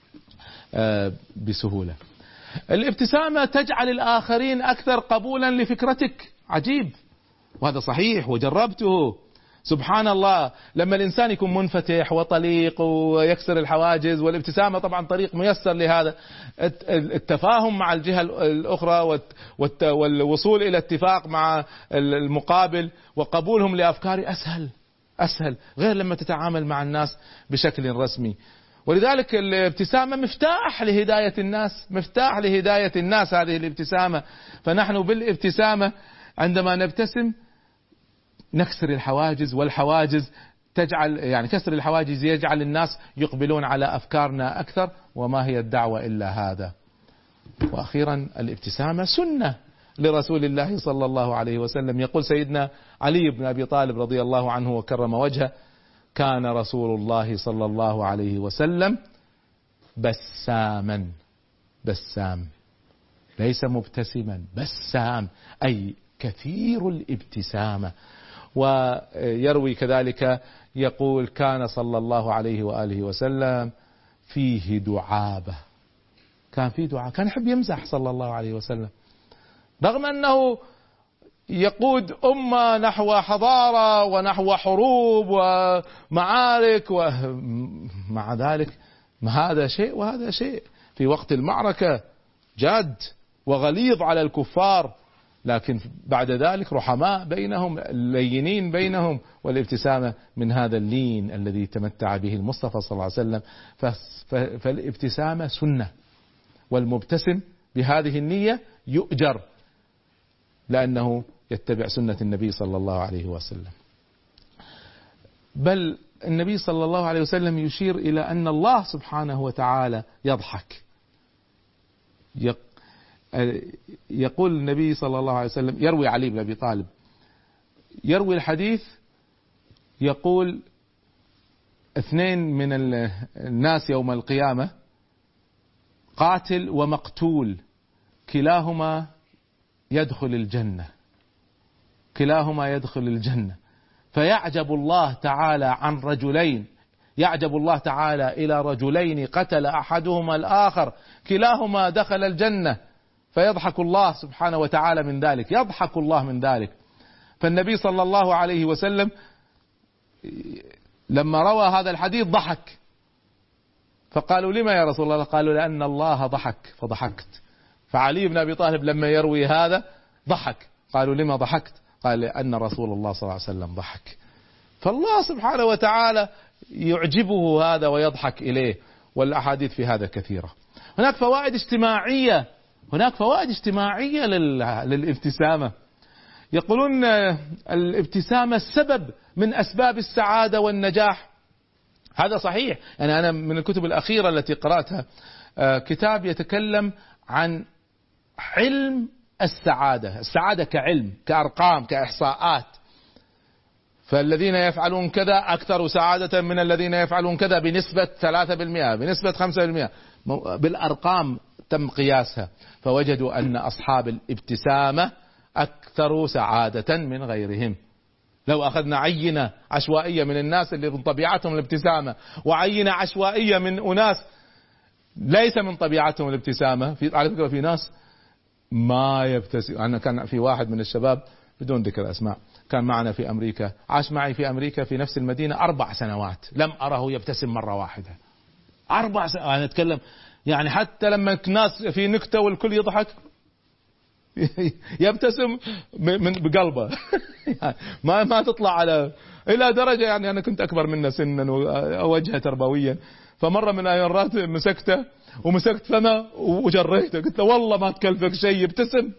بسهولة. الابتسامة تجعل الآخرين أكثر قبولا لفكرتك. عجيب، وهذا صحيح وجربته. سبحان الله، لما الإنسان يكون منفتح وطليق ويكسر الحواجز، والابتسامة طبعا طريق ميسر لهذا، التفاهم مع الجهة الأخرى والوصول إلى اتفاق مع المقابل وقبولهم لأفكار أسهل أسهل غير لما تتعامل مع الناس بشكل رسمي. ولذلك الابتسامة مفتاح لهداية الناس، مفتاح لهداية الناس هذه الابتسامة. فنحن بالابتسامة عندما نبتسم نكسر الحواجز، والحواجز تجعل يعني كسر الحواجز يجعل الناس يقبلون على أفكارنا أكثر، وما هي الدعوة إلا هذا. وأخيرا الابتسامة سنة لرسول الله صلى الله عليه وسلم. يقول سيدنا علي بن أبي طالب رضي الله عنه وكرم وجهه: كان رسول الله صلى الله عليه وسلم بساما، بسام ليس مبتسما، بسام أي كثير الابتسامة. ويروي كذلك يقول: كان صلى الله عليه وآله وسلم فيه دعابة، كان فيه دعابة، كان يحب يمزح صلى الله عليه وسلم، رغم أنه يقود أمة نحو حضارة ونحو حروب ومعارك، ومع ذلك هذا شيء وهذا شيء. في وقت المعركة جاد وغليظ على الكفار، لكن بعد ذلك رحماء بينهم، لينين بينهم. والابتسامة من هذا اللين الذي تمتع به المصطفى صلى الله عليه وسلم. فالابتسامة سنة، والمبتسم بهذه النية يؤجر لأنه يتبع سنة النبي صلى الله عليه وسلم. بل النبي صلى الله عليه وسلم يشير إلى أن الله سبحانه وتعالى يضحك. يقول النبي صلى الله عليه وسلم، يروي علي بن أبي طالب يروي الحديث، يقول: اثنين من الناس يوم القيامة، قاتل ومقتول، كلاهما يدخل الجنة، كلاهما يدخل الجنة. فيعجب الله تعالى عن رجلين، يعجب الله تعالى إلى رجلين قتل أحدهما الآخر، كلاهما دخل الجنة، فيضحك الله سبحانه وتعالى من ذلك، يضحك الله من ذلك. فالنبي صلى الله عليه وسلم لما روى هذا الحديث ضحك، فقالوا: لما يا رسول الله؟ قالوا: لأن الله ضحك فضحكت. فعلي بن أبي طالب لما يروي هذا ضحك. قالوا: لما ضحكت؟ قال: لأن رسول الله صلى الله عليه وسلم ضحك. فالله سبحانه وتعالى يعجبه هذا ويضحك إليه، والأحاديث في هذا كثيرة. هناك فوائد اجتماعية، هناك فوائد اجتماعية للابتسامة. يقولون الابتسامة سبب من أسباب السعادة والنجاح. هذا صحيح. يعني أنا من الكتب الأخيرة التي قرأتها كتاب يتكلم عن علم السعادة، السعادة كعلم، كأرقام، كإحصاءات. فالذين يفعلون كذا أكثر سعادة من الذين يفعلون كذا بنسبة ثلاثة بالمئة، بنسبة خمسة بالمئة، بالأرقام تم قياسها. فوجدوا أن أصحاب الابتسامة أكثر سعادة من غيرهم. لو أخذنا عينة عشوائية من الناس اللي من طبيعتهم الابتسامة، وعينة عشوائية من أناس ليس من طبيعتهم الابتسامة، في على فكرة في ناس ما يبتسم. أنا كان في واحد من الشباب بدون ذكر أسماء كان معنا في أمريكا، عاش معي في أمريكا في نفس المدينة أربع سنوات، لم أره يبتسم مرة واحدة. أربع سنوات أنا أتكلم، يعني حتى لما الناس في نكتة والكل يضحك يبتسم من بقلبه ما ما تطلع على إلى درجة. يعني أنا كنت أكبر منه سنا ووجهه تربويا، فمرة من المرات مسكته ومسكت فمه وجريته، قلت له والله ما تكلفك شيء يبتسم.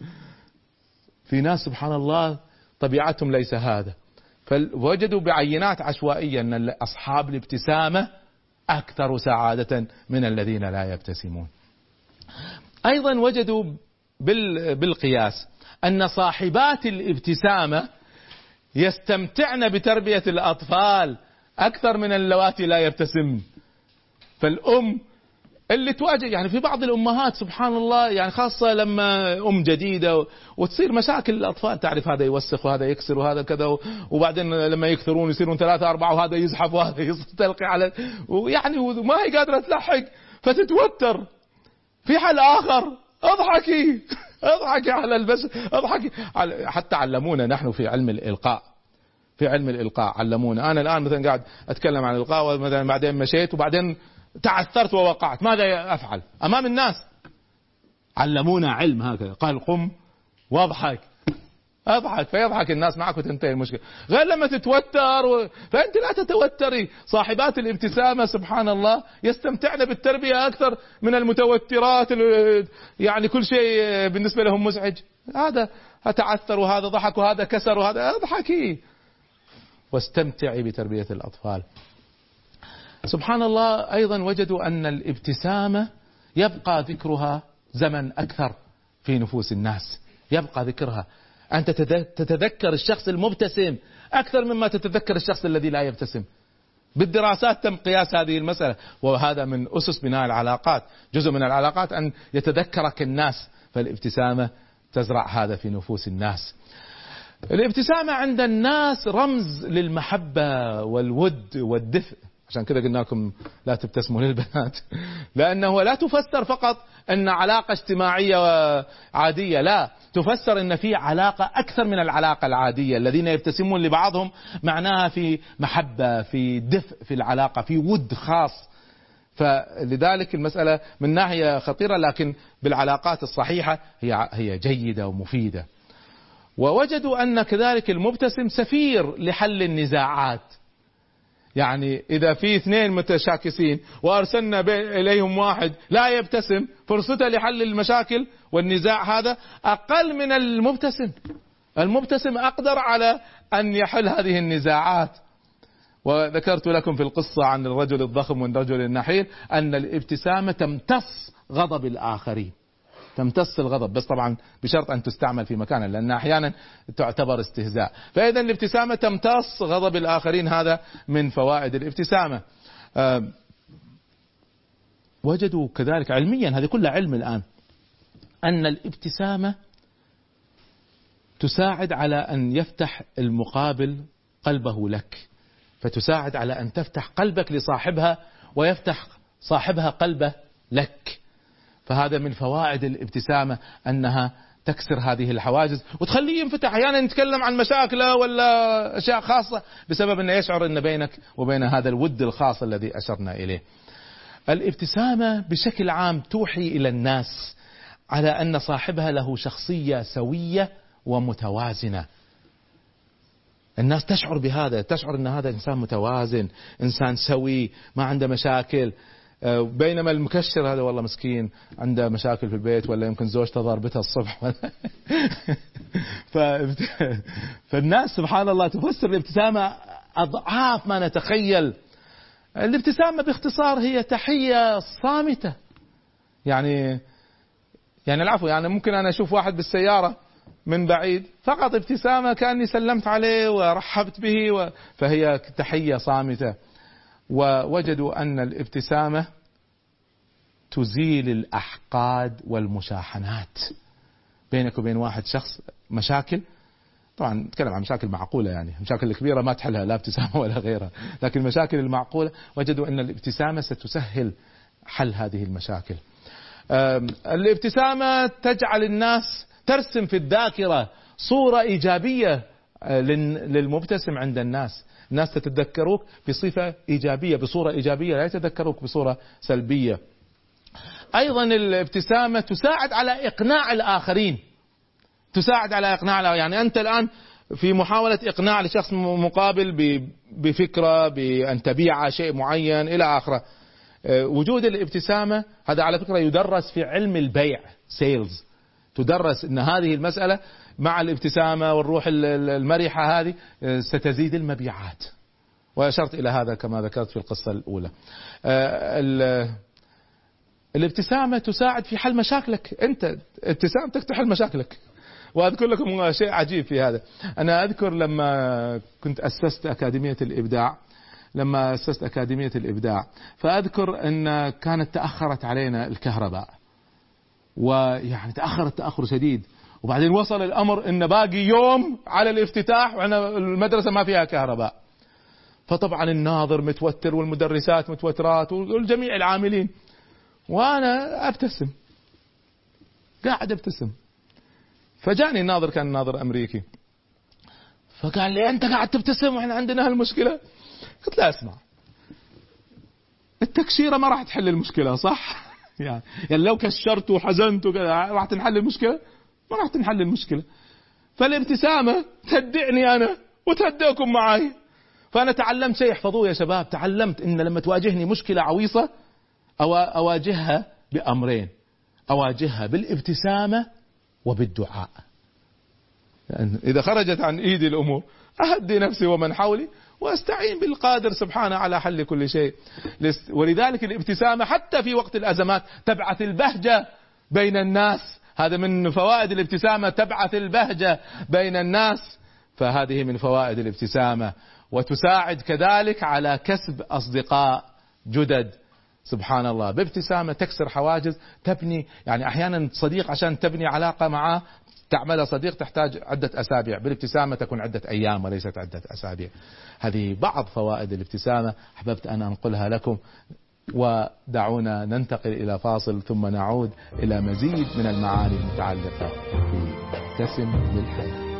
في ناس سبحان الله طبيعتهم ليس هذا. فوجدوا بعينات عشوائية أن أصحاب الابتسامة أكثر سعادة من الذين لا يبتسمون. أيضا وجدوا بالقياس أن صاحبات الابتسامة يستمتعن بتربية الأطفال أكثر من اللواتي لا يبتسمن. فالأم اللي تواجه، يعني في بعض الأمهات سبحان الله، يعني خاصة لما أم جديدة وتصير مشاكل الأطفال، تعرف هذا يوسخ وهذا يكسر وهذا كذا، وبعدين لما يكثرون يصيرون ثلاثة أربعة وهذا يزحف وهذا يستلقي على، ويعني وما هي قادرة تلحق فتتوتر. في حل آخر، اضحكي اضحكي على البس، اضحكي على، حتى علمونا نحن في علم الإلقاء، في علم الإلقاء علمونا. أنا الآن مثلا قاعد أتكلم عن الإلقاء، ومثلا بعدين مشيت وبعدين تعثرت ووقعت، ماذا أفعل أمام الناس؟ علمونا علم هكذا، قال قم واضحك، اضحك، فيضحك الناس معك وتنتهي المشكلة. غير لما تتوتر و... فأنت لا تتوتري. صاحبات الابتسامة سبحان الله يستمتعن بالتربية أكثر من المتوترات، ال... يعني كل شيء بالنسبة لهم مزعج. هذا تعثر وهذا ضحك وهذا كسر وهذا، اضحكي واستمتعي بتربية الأطفال. سبحان الله. أيضا وجدوا أن الابتسامة يبقى ذكرها زمن أكثر في نفوس الناس، يبقى ذكرها. أنت تتذكر الشخص المبتسم أكثر مما تتذكر الشخص الذي لا يبتسم. بالدراسات تم قياس هذه المسألة، وهذا من أسس بناء العلاقات. جزء من العلاقات أن يتذكرك الناس، فالابتسامة تزرع هذا في نفوس الناس. الابتسامة عند الناس رمز للمحبة والود والدفء. عشان كذا قلنا لكم لا تبتسموا للبنات، لأنه لا تفسر فقط أن علاقة اجتماعية عادية، لا، تفسر أن في علاقة أكثر من العلاقة العادية. الذين يبتسمون لبعضهم معناها في محبة، في دفء في العلاقة، في ود خاص. فلذلك المسألة من ناحية خطيرة، لكن بالعلاقات الصحيحة هي هي جيدة ومفيدة. ووجدوا أن كذلك المبتسم سفير لحل النزاعات. يعني إذا في اثنين متشاكسين وأرسلنا إليهم واحد لا يبتسم، فرصته لحل المشاكل والنزاع هذا أقل من المبتسم. المبتسم أقدر على أن يحل هذه النزاعات. وذكرت لكم في القصة عن الرجل الضخم والرجل النحيل أن الابتسامة تمتص غضب الآخرين، تمتص الغضب، بس طبعا بشرط أن تستعمل في مكانها، لأن أحيانا تعتبر استهزاء. فإذا الابتسامة تمتص غضب الآخرين، هذا من فوائد الابتسامة. أه وجدوا كذلك علميا، هذه كلها علم الآن، أن الابتسامة تساعد على أن يفتح المقابل قلبه لك، فتساعد على أن تفتح قلبك لصاحبها ويفتح صاحبها قلبه لك. فهذا من فوائد الابتسامة، أنها تكسر هذه الحواجز وتخليه ينفتح. أحيانا نتكلم عن مشاكله ولا أشياء خاصة بسبب أنه يشعر أن بينك وبين هذا الود الخاص الذي أشرنا إليه. الابتسامة بشكل عام توحي إلى الناس على أن صاحبها له شخصية سوية ومتوازنة. الناس تشعر بهذا، تشعر أن هذا إنسان متوازن، إنسان سوي، ما عنده مشاكل. بينما المكشر هذا والله مسكين عنده مشاكل في البيت، ولا يمكن زوجته ضربتها الصبح. فالناس سبحان الله تفسر الابتسامة أضعاف ما نتخيل. الابتسامة باختصار هي تحية صامتة. يعني يعني العفو، يعني ممكن أنا أشوف واحد بالسيارة من بعيد فقط ابتسامة كأني سلمت عليه ورحبت به و... فهي تحية صامتة. ووجدوا أن الابتسامة تزيل الأحقاد والمشاحنات بينك وبين واحد شخص. مشاكل طبعا نتكلم عن مشاكل معقولة، يعني مشاكل الكبيرة ما تحلها لا ابتسامة ولا غيرها، لكن المشاكل المعقولة وجدوا أن الابتسامة ستسهل حل هذه المشاكل. الابتسامة تجعل الناس ترسم في الذاكرة صورة إيجابية للمبتسم عند الناس. الناس تتذكروك بصفة إيجابية، بصورة إيجابية، لا يتذكروك بصورة سلبية. أيضا الابتسامة تساعد على إقناع الآخرين، تساعد على إقناع الآخرين. يعني أنت الآن في محاولة إقناع لشخص مقابل بفكرة بأن تبيع شيء معين إلى آخره، وجود الابتسامة هذا على فكرة يدرس في علم البيع سيلز، تدرس أن هذه المسألة مع الابتسامة والروح المرحة هذه ستزيد المبيعات، وأشرت إلى هذا كما ذكرت في القصة الأولى. الابتسامة تساعد في حل مشاكلك، أنت ابتسامتك تحل مشاكلك. وأذكر لكم شيء عجيب في هذا. أنا أذكر لما كنت أسست أكاديمية الإبداع، لما أسست أكاديمية الإبداع فأذكر أن كانت تأخرت علينا الكهرباء، ويعني تأخرت تأخر شديد، وبعدين وصل الأمر أن باقي يوم على الافتتاح وأنا المدرسة ما فيها كهرباء. فطبعا الناظر متوتر والمدرسات متوترات والجميع العاملين، وأنا أبتسم قاعد أبتسم. فجاني الناظر، كان ناظر أمريكي، فقال لي أنت قاعد تبتسم وإحنا عندنا هالمشكلة. قلت لا اسمع، التكشيرة ما راح تحل المشكلة صح؟ يعني, يعني لو كشرت وحزنت راح تنحل المشكلة؟ ما راح تنحل المشكلة. فالابتسامة تهدئني أنا وتهدئكم معي. فأنا تعلمت شيء احفظوه يا شباب، تعلمت إن لما تواجهني مشكلة عويصة أواجهها بأمرين، أواجهها بالابتسامة وبالدعاء. يعني إذا خرجت عن إيدي الأمور أهدي نفسي ومن حولي واستعين بالقادر سبحانه على حل كل شيء. ولذلك الابتسامة حتى في وقت الأزمات تبعث البهجة بين الناس، هذا من فوائد الابتسامة، تبعث البهجة بين الناس، فهذه من فوائد الابتسامة. وتساعد كذلك على كسب أصدقاء جدد. سبحان الله، بابتسامة تكسر حواجز، تبني يعني أحيانا صديق عشان تبني علاقة معه تعمل صديق تحتاج عدة أسابيع، بالابتسامة تكون عدة أيام وليست عدة أسابيع. هذه بعض فوائد الابتسامة أحببت أن أنقلها لكم. ودعونا ننتقل إلى فاصل ثم نعود إلى مزيد من المعاني المتعلقة بابتسم للحياة.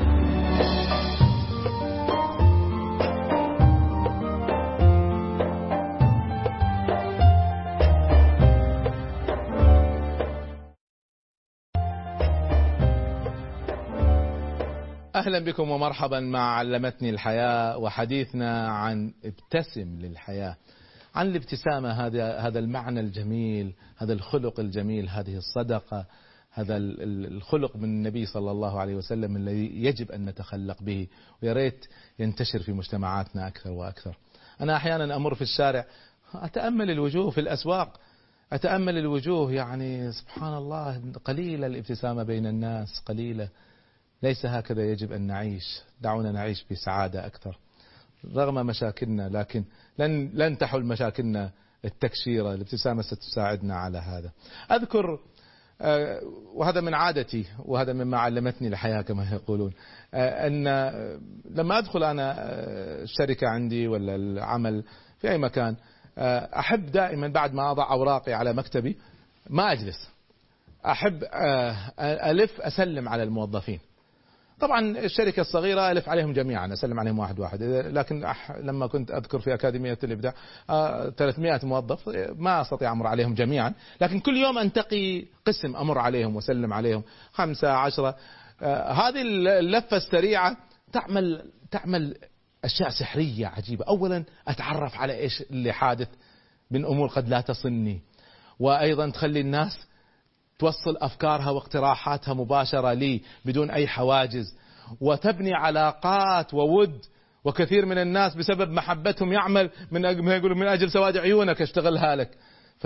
أهلا بكم ومرحبا مع علمتني الحياة، وحديثنا عن ابتسم للحياة، عن الابتسامة، هذا هذا المعنى الجميل، هذا الخلق الجميل، هذه الصدقة، هذا الخلق من النبي صلى الله عليه وسلم الذي يجب أن نتخلق به، ويا ريت ينتشر في مجتمعاتنا أكثر وأكثر. أنا أحيانا أمر في الشارع أتأمل الوجوه في الأسواق، أتأمل الوجوه، يعني سبحان الله قليلة الابتسامة بين الناس، قليلة. ليس هكذا يجب أن نعيش. دعونا نعيش بسعادة أكثر رغم مشاكلنا، لكن لن لن تحل مشاكلنا التكشيرة. الابتسامة ستساعدنا على هذا. أذكر وهذا من عادتي وهذا مما علمتني الحياة كما يقولون، أن لما أدخل أنا الشركة عندي ولا العمل في أي مكان، أحب دائما بعد ما أضع أوراقي على مكتبي ما أجلس، أحب ألف أسلم على الموظفين. طبعا الشركة الصغيرة ألف عليهم جميعا، أسلم عليهم واحد واحد، لكن لما كنت أذكر في أكاديمية الإبداع ثلاثمائة موظف ما أستطيع أمر عليهم جميعا، لكن كل يوم أنتقي قسم أمر عليهم وسلم عليهم خمسة عشرة. هذه اللفة السريعة تعمل تعمل أشياء سحرية عجيبة. أولا أتعرف على إيش اللي حادث من أمور قد لا تصلني، وأيضا تخلي الناس توصل أفكارها واقتراحاتها مباشرة لي بدون أي حواجز، وتبني علاقات وود. وكثير من الناس بسبب محبتهم يعمل من يقولوا من أجل سواد عيونك اشتغلها لك،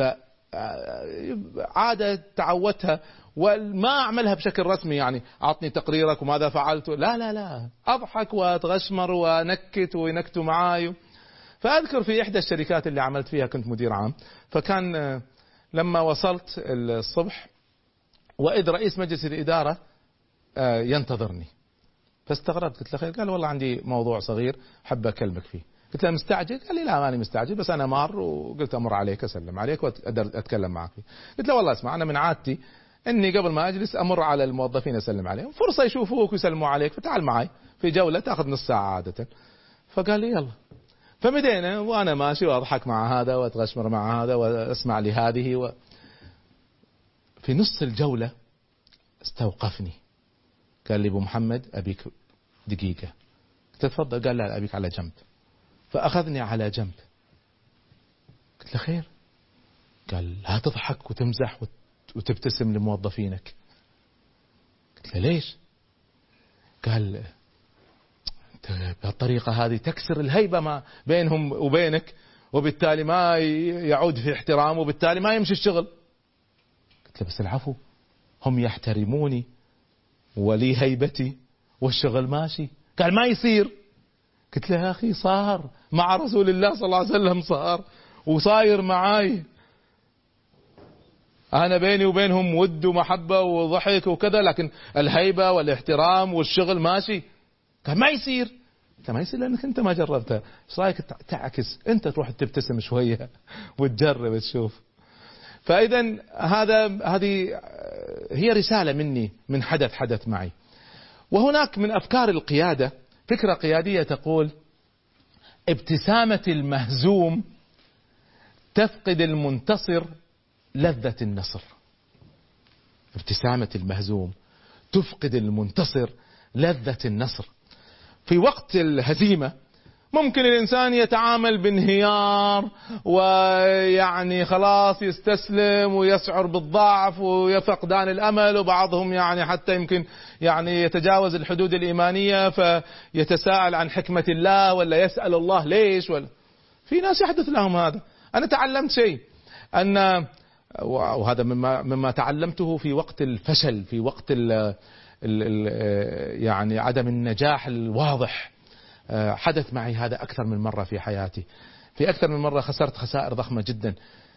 فعادة تعودتها. وما أعملها بشكل رسمي، يعني أعطني تقريرك وماذا فعلت، لا لا لا، أضحك وأتغشمر ونكت وينكتوا معاي. فأذكر في إحدى الشركات اللي عملت فيها كنت مدير عام، فكان لما وصلت الصبح وإذ رئيس مجلس الإدارة ينتظرني، فاستغربت. قلت له خير؟ قال والله عندي موضوع صغير حب أكلمك فيه. قلت له مستعجل؟ قال لي لا ماني مستعجل، بس أنا مار وقلت أمر عليك أسلم عليك وأتكلم معك فيه. قلت له والله اسمع، أنا من عادتي إني قبل ما أجلس أمر على الموظفين أسلم عليهم، فرصة يشوفوك ويسلموا عليك، فتعال معي في جولة تأخذ نص ساعة عادة. فقال لي يلا. فمدينا وأنا ماشي وأضحك مع هذا وأتغشمر مع هذا وأسمع لهذه و... في نص الجولة استوقفني، قال لي أبو محمد أبيك دقيقة. قلت تفضل. قال لا أبيك على جنب. فأخذني على جنب. قلت له خير؟ قال لا تضحك وتمزح وتبتسم لموظفينك. قلت له ليش؟ قال انت بهالطريقة هذه تكسر الهيبة ما بينهم وبينك، وبالتالي ما يعود في احترام، وبالتالي ما يمشي الشغل. قلت له بس العفو، هم يحترموني ولي هيبتي والشغل ماشي. قال ما يصير. قلت له يا أخي صار مع رسول الله صلى الله عليه وسلم، صار وصاير معاي، أنا بيني وبينهم ود ومحبة وضحك وكذا، لكن الهيبة والاحترام والشغل ماشي. قال ما يصير. قلت ما يصير لأنك أنت ما جربتها. ايش رايك تعكس أنت تروح تبتسم شوية وتجرب تشوف. فإذا هذا هذه هي رسالة مني من حدث حدث معي. وهناك من أفكار القيادة فكرة قيادية تقول ابتسامة المهزوم تفقد المنتصر لذة النصر. ابتسامة المهزوم تفقد المنتصر لذة النصر. في وقت الهزيمة ممكن الإنسان يتعامل بانهيار ويعني خلاص يستسلم ويشعر بالضعف ويفقدان الأمل، وبعضهم يعني حتى يمكن يعني يتجاوز الحدود الإيمانية فيتساءل عن حكمة الله ولا يسأل الله ليش. ولا في ناس يحدث لهم هذا. أنا تعلمت شيء، أن وهذا مما مما تعلمته في وقت الفشل، في وقت ال ال يعني عدم النجاح الواضح. حدث معي هذا أكثر من مرة في حياتي. في أكثر من مرة خسرت خسائر ضخمة جدا،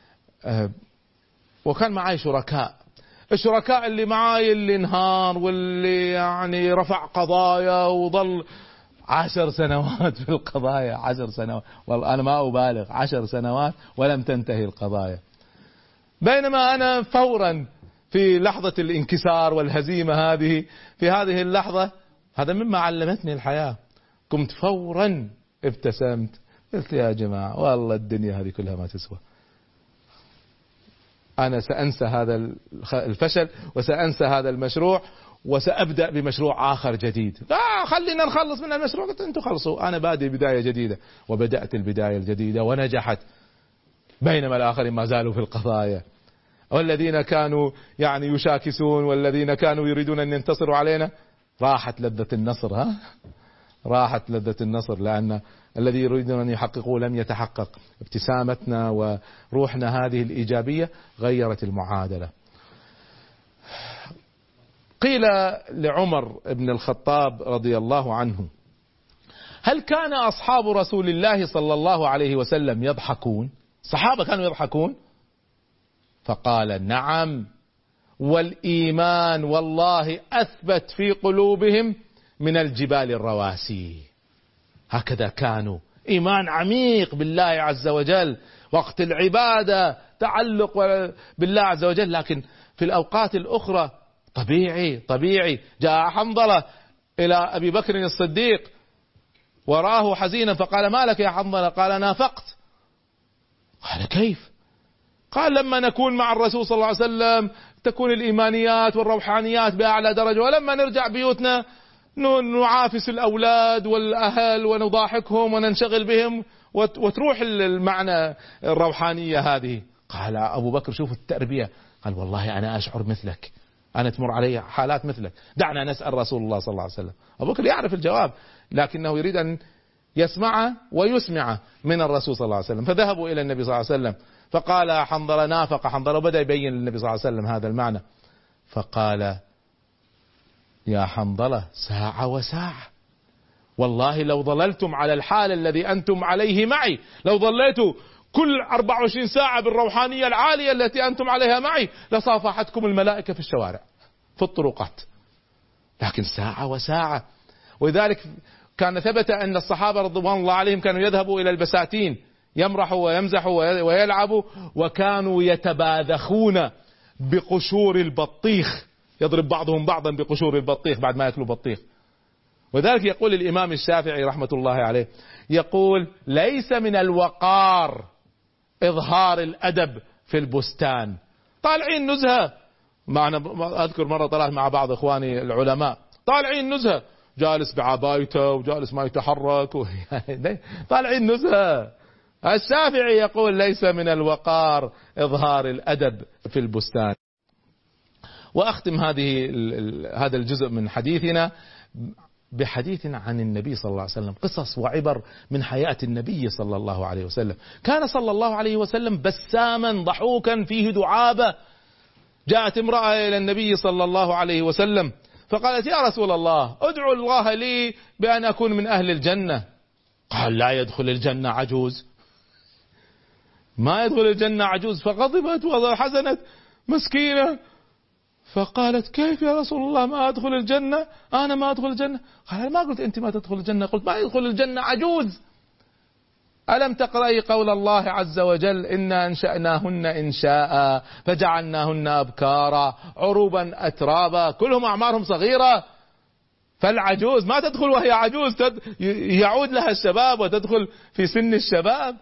وكان معي شركاء. الشركاء اللي معي اللي انهار واللي يعني رفع قضايا وظل عشر سنوات في القضايا، عشر سنوات والله أنا ما أبالغ، عشر سنوات ولم تنتهي القضايا. بينما أنا فورا في لحظة الانكسار والهزيمة هذه، في هذه اللحظة، هذا مما علمتني الحياة، قمت فورا ابتسمت، قلت يا جماعة والله الدنيا هذه كلها ما تسوى. أنا سأنسى هذا الفشل وسأنسى هذا المشروع وسأبدأ بمشروع آخر جديد. لا خلينا نخلص من المشروع. قلت أنتوا خلصوا، أنا بادئ بداية جديدة. وبدأت البداية الجديدة ونجحت، بينما الآخرين ما زالوا في القضايا. والذين كانوا يعني يشاكسون والذين كانوا يريدون أن ينتصروا علينا، راحت لذة النصر. ها راحت لذة النصر، لأن الذي يريدون أن يحققوا لم يتحقق. ابتسامتنا وروحنا هذه الإيجابية غيرت المعادلة. قيل لعمر بن الخطاب رضي الله عنه: هل كان أصحاب رسول الله صلى الله عليه وسلم يضحكون؟ الصحابة كانوا يضحكون؟ فقال: نعم، والإيمان والله أثبت في قلوبهم من الجبال الرواسي. هكذا كانوا، إيمان عميق بالله عز وجل، وقت العبادة تعلق بالله عز وجل. لكن في الأوقات الأخرى طبيعي طبيعي. جاء حنظلة إلى أبي بكر الصديق وراه حزينا فقال: ما لك يا حنظلة؟ قال: نافقت. قال: كيف؟ قال: لما نكون مع الرسول صلى الله عليه وسلم تكون الإيمانيات والروحانيات بأعلى درجة، ولما نرجع بيوتنا نعافس الأولاد والأهل ونضاحكهم وننشغل بهم وتروح المعنى الروحانية هذه. قال أبو بكر شوف التربية، قال والله أنا أشعر مثلك، أنا تمر علي حالات مثلك، دعنا نسأل رسول الله صلى الله عليه وسلم. أبو بكر يعرف الجواب لكنه يريد أن يسمع ويسمع من الرسول صلى الله عليه وسلم. فذهبوا إلى النبي صلى الله عليه وسلم فقال حنظلة نافق حنظلة، وبدأ يبين للنبي صلى الله عليه وسلم هذا المعنى. فقال يا حنظلة ساعة وساعة، والله لو ظللتم على الحال الذي أنتم عليه معي، لو ظليتوا كل أربعة وعشرين ساعة بالروحانية العالية التي أنتم عليها معي لصافحتكم الملائكة في الشوارع في الطرقات، لكن ساعة وساعة. ولذلك كان ثبت أن الصحابة رضوان الله عليهم كانوا يذهبوا إلى البساتين يمرحوا ويمزحوا ويلعبوا، وكانوا يتباذخون بقشور البطيخ، يضرب بعضهم بعضا بقشور البطيخ بعد ما يأكلوا بطيخ. وذلك يقول الإمام الشافعي رحمة الله عليه، يقول ليس من الوقار إظهار الأدب في البستان. طالعين نزهة معنا، أذكر مرة طلعت مع بعض إخواني العلماء طالعين نزهة، جالس بعبايته وجالس ما يتحرك و... طالعين نزهة. الشافعي يقول ليس من الوقار إظهار الأدب في البستان. وأختم هذه هذا الجزء من حديثنا بحديث عن النبي صلى الله عليه وسلم، قصص وعبر من حياة النبي صلى الله عليه وسلم. كان صلى الله عليه وسلم بساما ضحوكا فيه دعابة. جاءت امرأة إلى النبي صلى الله عليه وسلم فقالت يا رسول الله ادعو الله لي بأن أكون من أهل الجنة. قال لا يدخل الجنة عجوز، ما يدخل الجنة عجوز. فغضبت وحزنت مسكينة، فقالت كيف يا رسول الله ما أدخل الجنة، أنا ما أدخل الجنة. قال ما قلت أنت ما تدخل الجنة، قلت ما يدخل الجنة عجوز. ألم تقرأي قول الله عز وجل إنا أنشأناهن إنشاء فجعلناهن أبكارا عروبا أترابا كلهم أعمارهم صغيرة. فالعجوز ما تدخل وهي عجوز، يعود لها الشباب وتدخل في سن الشباب.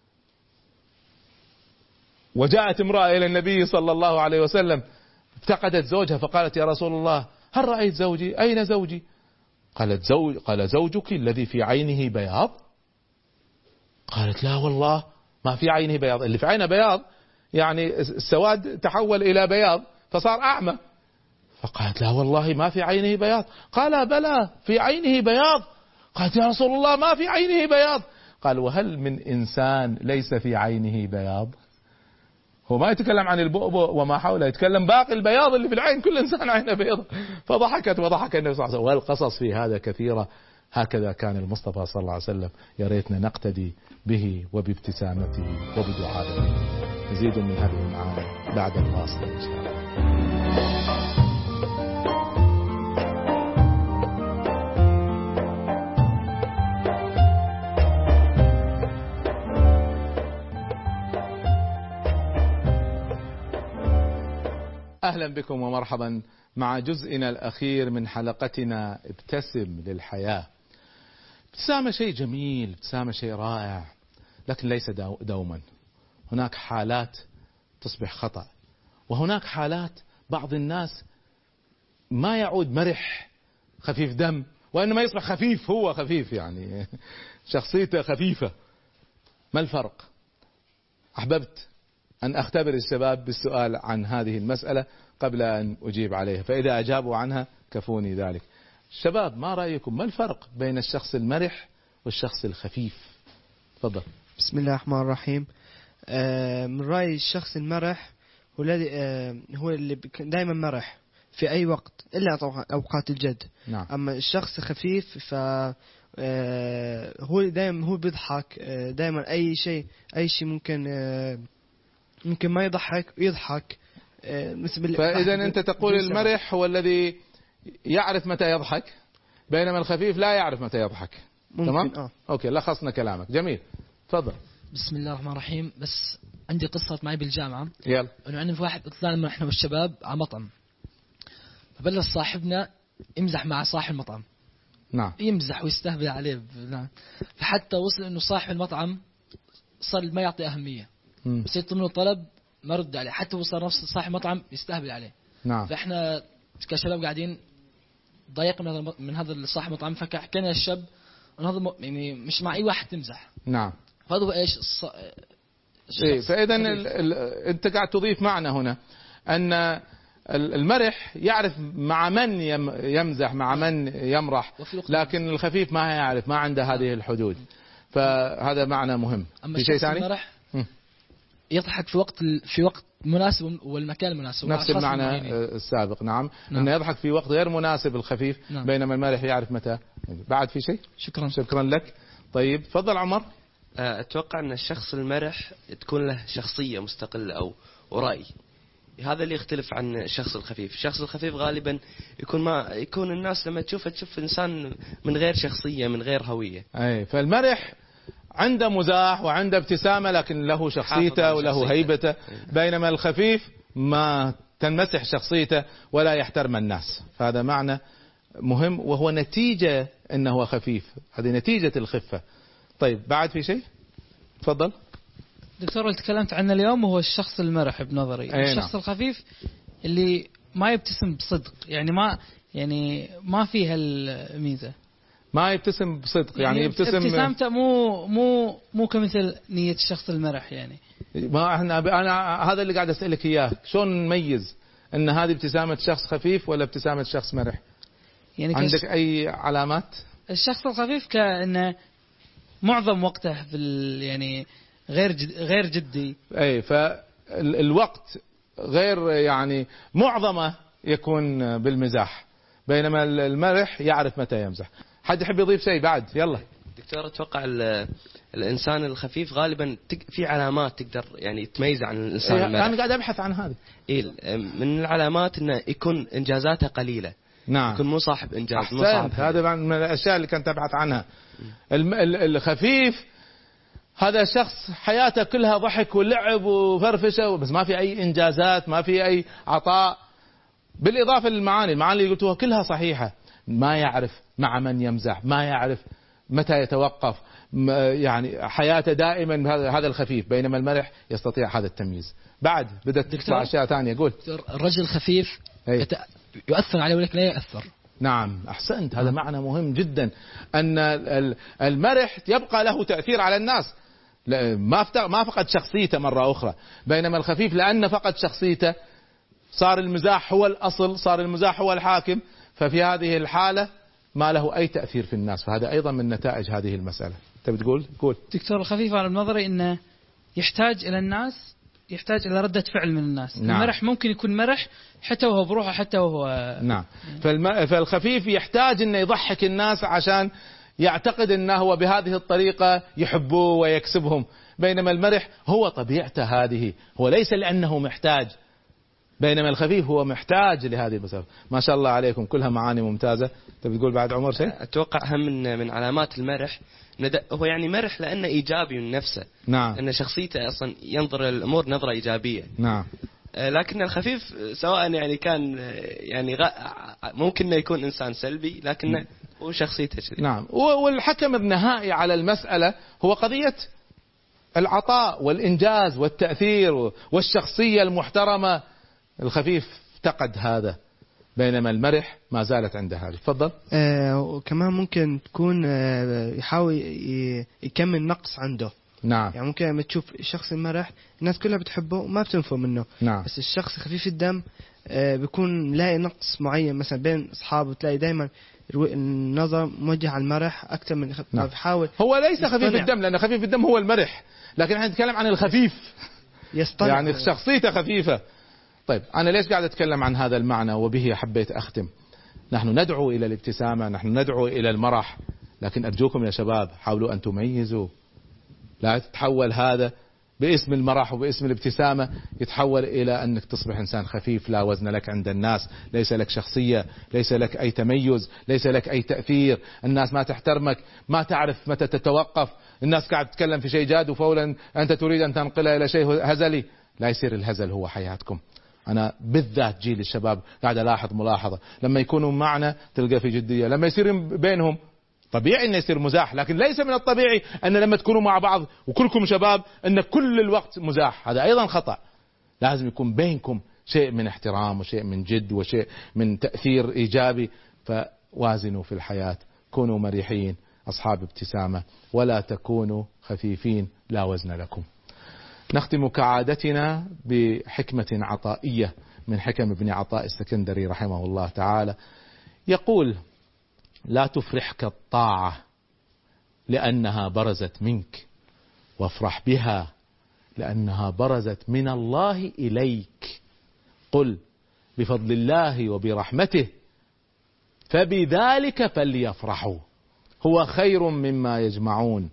وجاءت امرأة إلى النبي صلى الله عليه وسلم افتقدت زوجها فقالت يا رسول الله هل رأيت زوجي، أين زوجي؟ قالت زوج قال زوجك الذي في عينه بياض. قالت لا والله ما في عينه بياض، اللي في عينه بياض يعني السواد تحول إلى بياض فصار أعمى. فقالت لا والله ما في عينه بياض. قال بلى في عينه بياض. قالت يا رسول الله ما في عينه بياض. قال وهل من إنسان ليس في عينه بياض؟ هو ما يتكلم عن البؤبؤ وما حوله، يتكلم باقي البياض اللي في العين، كل إنسان عينه بيض. فضحكت وضحك النبي صلى الله عليه وسلم. والقصص في هذا كثيرة. هكذا كان المصطفى صلى الله عليه وسلم، يا ريتنا نقتدي به وبابتسامته وبدعائه. مزيد من هذه المعاني بعد الفاصل إن شاء الله. أهلا بكم ومرحبا مع جزءنا الأخير من حلقتنا ابتسم للحياة. ابتسامة شيء جميل، ابتسامة شيء رائع، لكن ليس دوما. هناك حالات تصبح خطأ، وهناك حالات بعض الناس ما يعود مرح خفيف دم، وإنما يصبح خفيف، هو خفيف يعني شخصيته خفيفة. ما الفرق؟ أحببت أن أختبر الشباب بالسؤال عن هذه المسألة قبل أن أجيب عليها، فإذا أجابوا عنها كفوني ذلك. شباب ما رأيكم، ما الفرق بين الشخص المرح والشخص الخفيف؟ تفضل. بسم الله الرحمن الرحيم. آه من رأيي الشخص المرح هو الذي آه هو اللي دائما مرح في أي وقت إلا أوقات الجد. نعم. أما الشخص الخفيف ف آه هو دائما هو بيضحك، آه دائما أي شيء أي شيء ممكن آه ممكن ما يضحك يضحك. آه فإذا أنت تقول المرح هو الذي يعرف متى يضحك، بينما الخفيف لا يعرف متى يضحك. تمام؟ آه. أوكي، لخصنا كلامك. جميل، تفضل. بسم الله الرحمن الرحيم. بس عندي قصة معي بالجامعة. يلا. إنه عندنا واحد طلعنا إحنا والشباب على مطعم، فبلش صاحبنا يمزح مع صاحب المطعم. نعم. يمزح ويستهبل عليه، نعم. فحتى وصل إنه صاحب المطعم صار ما يعطي أهمية. مم. بس يطلب منه طلب ما رد عليه، حتى وصل نفس صاحب المطعم يستهبل عليه. نعم. فإحنا كشباب قاعدين ضايق من هذا من هذا صاحب المطعم، فحكينا الشاب انه هذا م- يعني مش مع اي واحد تمزح. نعم. فهذا هو ايش الص... إيه، الشخص فإذا ال- الخفيف. ال- أنت قاعد تضيف معنى هنا أن ال- المرح يعرف مع من يم- يمزح، مع من يمرح، وفي وقت لكن الخفيف ما يعرف، ما عنده هذه الحدود. فهذا معنى مهم. اما في شيء الشخص ثاني؟ المرح مم. يضحك في وقت ال- في وقت مناسب والمكان المناسب. نفس ومع أشخاص المعنى معينين. آه، السابق. نعم, نعم. أنه يضحك في وقت غير مناسب الخفيف. نعم. بينما المرح يعرف متى. بعد في شيء؟ شكرا. شكرا لك. طيب تفضل عمر. أتوقع أن الشخص المرح تكون له شخصية مستقلة أو ورأي. هذا اللي يختلف عن الشخص الخفيف. الشخص الخفيف غالبا يكون ما يكون الناس لما تشوفه تشوف إنسان من غير شخصية، من غير هوية. أي فالمرح عنده مزاح وعنده ابتسامة، لكن له حافظ شخصيته على وله شخصيته. هيبته. بينما الخفيف ما تنمسح شخصيته ولا يحترم الناس. فهذا معنى مهم، وهو نتيجة أنه هو خفيف. هذه نتيجة الخفة. طيب بعد في شيء؟ تفضل. دكتور اللي تكلمت عنه اليوم هو الشخص المرح بنظري. أي الشخص نعم. الخفيف اللي ما يبتسم بصدق، يعني ما يعني ما فيها الميزة، ما يبتسم بصدق، يعني يبتسم. ابتسامته مو مو مو كمثل نية الشخص المرح يعني. ما احنا انا هذا اللي قاعد اسالك اياه، شلون نميز ان هذه ابتسامة شخص خفيف ولا ابتسامة شخص مرح؟ يعني عندك كش- اي علامات؟ الشخص الخفيف كأنه معظم وقته بال يعني غير جد غير جدي. اي فالوقت غير يعني معظمه يكون بالمزاح، بينما المرح يعرف متى يمزح. حد يحب يضيف شيء بعد؟ يلا. دكتور أتوقع ال- الإنسان الخفيف غالبا تك- في علامات تقدر يعني تميز عن الإنسان إيه، المرح. انا قاعد ابحث عن هذه. إيه، من العلامات أنه يكون إنجازاته قليلة. نعم. يكون مو صاحب إنجاز، مو صاحب احسنت، هذا من الاشياء اللي كنت ابحث عنها. الم- ال- الخفيف هذا شخص حياته كلها ضحك ولعب وفرفشه، بس ما في اي انجازات، ما في اي عطاء. بالاضافه للمعاني، المعاني اللي قلتوها كلها صحيحه. ما يعرف مع من يمزح، ما يعرف متى يتوقف، م- يعني حياته دائما هذا هذا الخفيف. بينما المرح يستطيع هذا التمييز. بعد بدأت تطلع دكتور؟ اشياء ثانيه. قول. الرجل الخفيف أي. يت- يؤثر عليه ولكن لا يؤثر. نعم أحسنت، هذا معنى مهم جدا، أن ال- المرح يبقى له تأثير على الناس، لا- ما فت- ما فقد شخصيته مرة أخرى. بينما الخفيف لأنه فقد شخصيته صار المزاح هو الأصل، صار المزاح هو الحاكم، ففي هذه الحالة ما له أي تأثير في الناس. فهذا أيضا من نتائج هذه المسألة. تبي تقول؟ قول. دكتور الخفيف على بنظري انه يحتاج الى الناس، يحتاج الى ردة فعل من الناس. نعم. المرح ممكن يكون مرح حتى وهو بروحه، حتى وهو نعم. فالم... فالخفيف يحتاج انه يضحك الناس عشان يعتقد انه هو بهذه الطريقة يحبوه ويكسبهم. بينما المرح هو طبيعته هذه، هو ليس لأنه محتاج. بينما الخفيف هو محتاج لهذه المسافة. ما شاء الله عليكم، كلها معاني ممتازة. تبي تقول بعد عمر شيء؟ أتوقع هم من من علامات المرح إنه د- هو يعني مرح لأنه إيجابي من نفسه. نعم. أن شخصيته أصلا ينظر الأمور نظرة إيجابية. نعم. آه، لكن الخفيف آه، سواء يعني كان آه، يعني غ... ممكن إنه يكون إنسان سلبي، لكنه هو شخصيته كذي. نعم. و- والحكم النهائي على المسألة هو قضية العطاء والإنجاز والتأثير والشخصية المحترمة. الخفيف افتقد هذا، بينما المرح ما زالت عنده هذه. تفضل. آه وكمان ممكن تكون آه يحاول ي- يكمل نقص عنده. نعم. يعني ممكن لما تشوف الشخص المرح الناس كلها بتحبه وما بتنفر منه. نعم. بس الشخص خفيف الدم آه بيكون لاقي نقص معين مثلا بين اصحابه، تلاقي دائما النظر موجه على المرح اكثر من الخ- نعم. بيحاول هو ليس خفيف يصطنع. الدم، لأن خفيف الدم هو المرح، لكن احنا نتكلم عن الخفيف، يصطنع. يعني شخصيته خفيفة. طيب أنا ليش قاعد أتكلم عن هذا المعنى وبه حبيت أختم؟ نحن ندعو إلى الابتسامة، نحن ندعو إلى المرح، لكن أرجوكم يا شباب حاولوا أن تميزوا. لا تتحول هذا باسم المرح وباسم الابتسامة يتحول إلى أنك تصبح إنسان خفيف لا وزن لك عند الناس، ليس لك شخصية، ليس لك أي تميز، ليس لك أي تأثير، الناس ما تحترمك، ما تعرف متى تتوقف، الناس قاعد تتكلم في شيء جاد وفولا أنت تريد أن تنقله إلى شيء هزلي. لا يصير الهزل هو حياتكم. أنا بالذات جيل الشباب قاعد ألاحظ ملاحظة، لما يكونوا معنا تلقى في جدية، لما يصير بينهم طبيعي انه يصير مزاح، لكن ليس من الطبيعي ان لما تكونوا مع بعض وكلكم شباب ان كل الوقت مزاح. هذا ايضا خطأ. لازم يكون بينكم شيء من احترام وشيء من جد وشيء من تأثير ايجابي. فوازنوا في الحياة، كونوا مريحين أصحاب ابتسامة، ولا تكونوا خفيفين لا وزن لكم. نختم كعادتنا بحكمة عطائية من حكم ابن عطاء السكندري رحمه الله تعالى، يقول: لا تفرحك الطاعة لأنها برزت منك، وافرح بها لأنها برزت من الله إليك. قل بفضل الله وبرحمته فبذلك فليفرحوا هو خير مما يجمعون.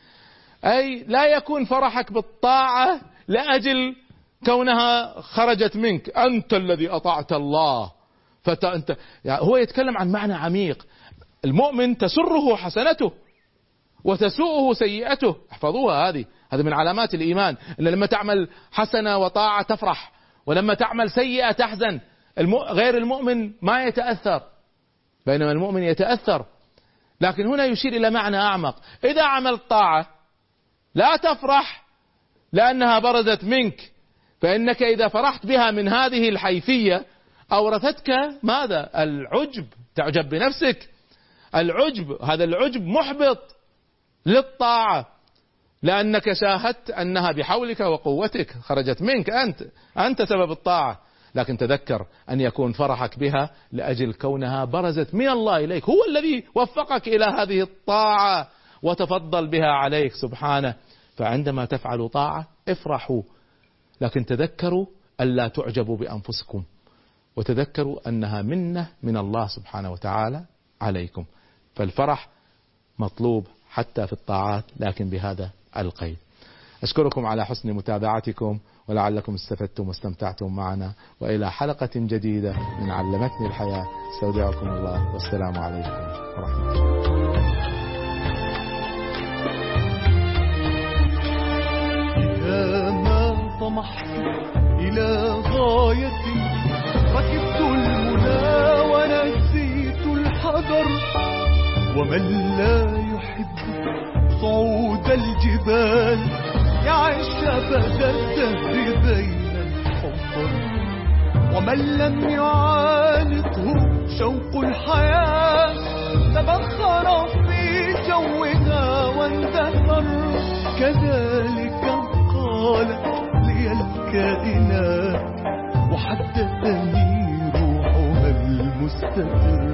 أي لا يكون فرحك بالطاعة لأجل كونها خرجت منك، أنت الذي أطعت الله فأنت، يعني هو يتكلم عن معنى عميق. المؤمن تسره حسنته وتسوءه سيئته، احفظوها هذه، هذا من علامات الإيمان، إن لما تعمل حسنة وطاعة تفرح، ولما تعمل سيئة تحزن. غير المؤمن ما يتأثر، بينما المؤمن يتأثر. لكن هنا يشير إلى معنى أعمق، إذا عملت طاعة لا تفرح لأنها برزت منك، فإنك إذا فرحت بها من هذه الحيثية أورثتك ماذا؟ العجب، تعجب بنفسك. العجب، هذا العجب محبط للطاعة، لأنك شاهدت أنها بحولك وقوتك خرجت منك، أنت أنت سبب الطاعة. لكن تذكر أن يكون فرحك بها لأجل كونها برزت من الله إليك، هو الذي وفقك إلى هذه الطاعة وتفضل بها عليك سبحانه. فعندما تفعلوا طاعة افرحوا، لكن تذكروا ألا تعجبوا بأنفسكم، وتذكروا أنها منة من الله سبحانه وتعالى عليكم. فالفرح مطلوب حتى في الطاعات، لكن بهذا القيد. أشكركم على حسن متابعتكم، ولعلكم استفدتم واستمتعتم معنا، وإلى حلقة جديدة من علمتني الحياة. استودعكم الله، والسلام عليكم ورحمة الله. إذا ما طمحت إلى غاية ركبت المنى ونسيت الحذر، ومن لا يحب صعود الجبال يعيش أبد الدهر بين الحفر، ومن لم يعانقه شوق الحياة تبخر في جوها واندثر. كذلك قالت لي الكائنات وحدثني روحها المستتر.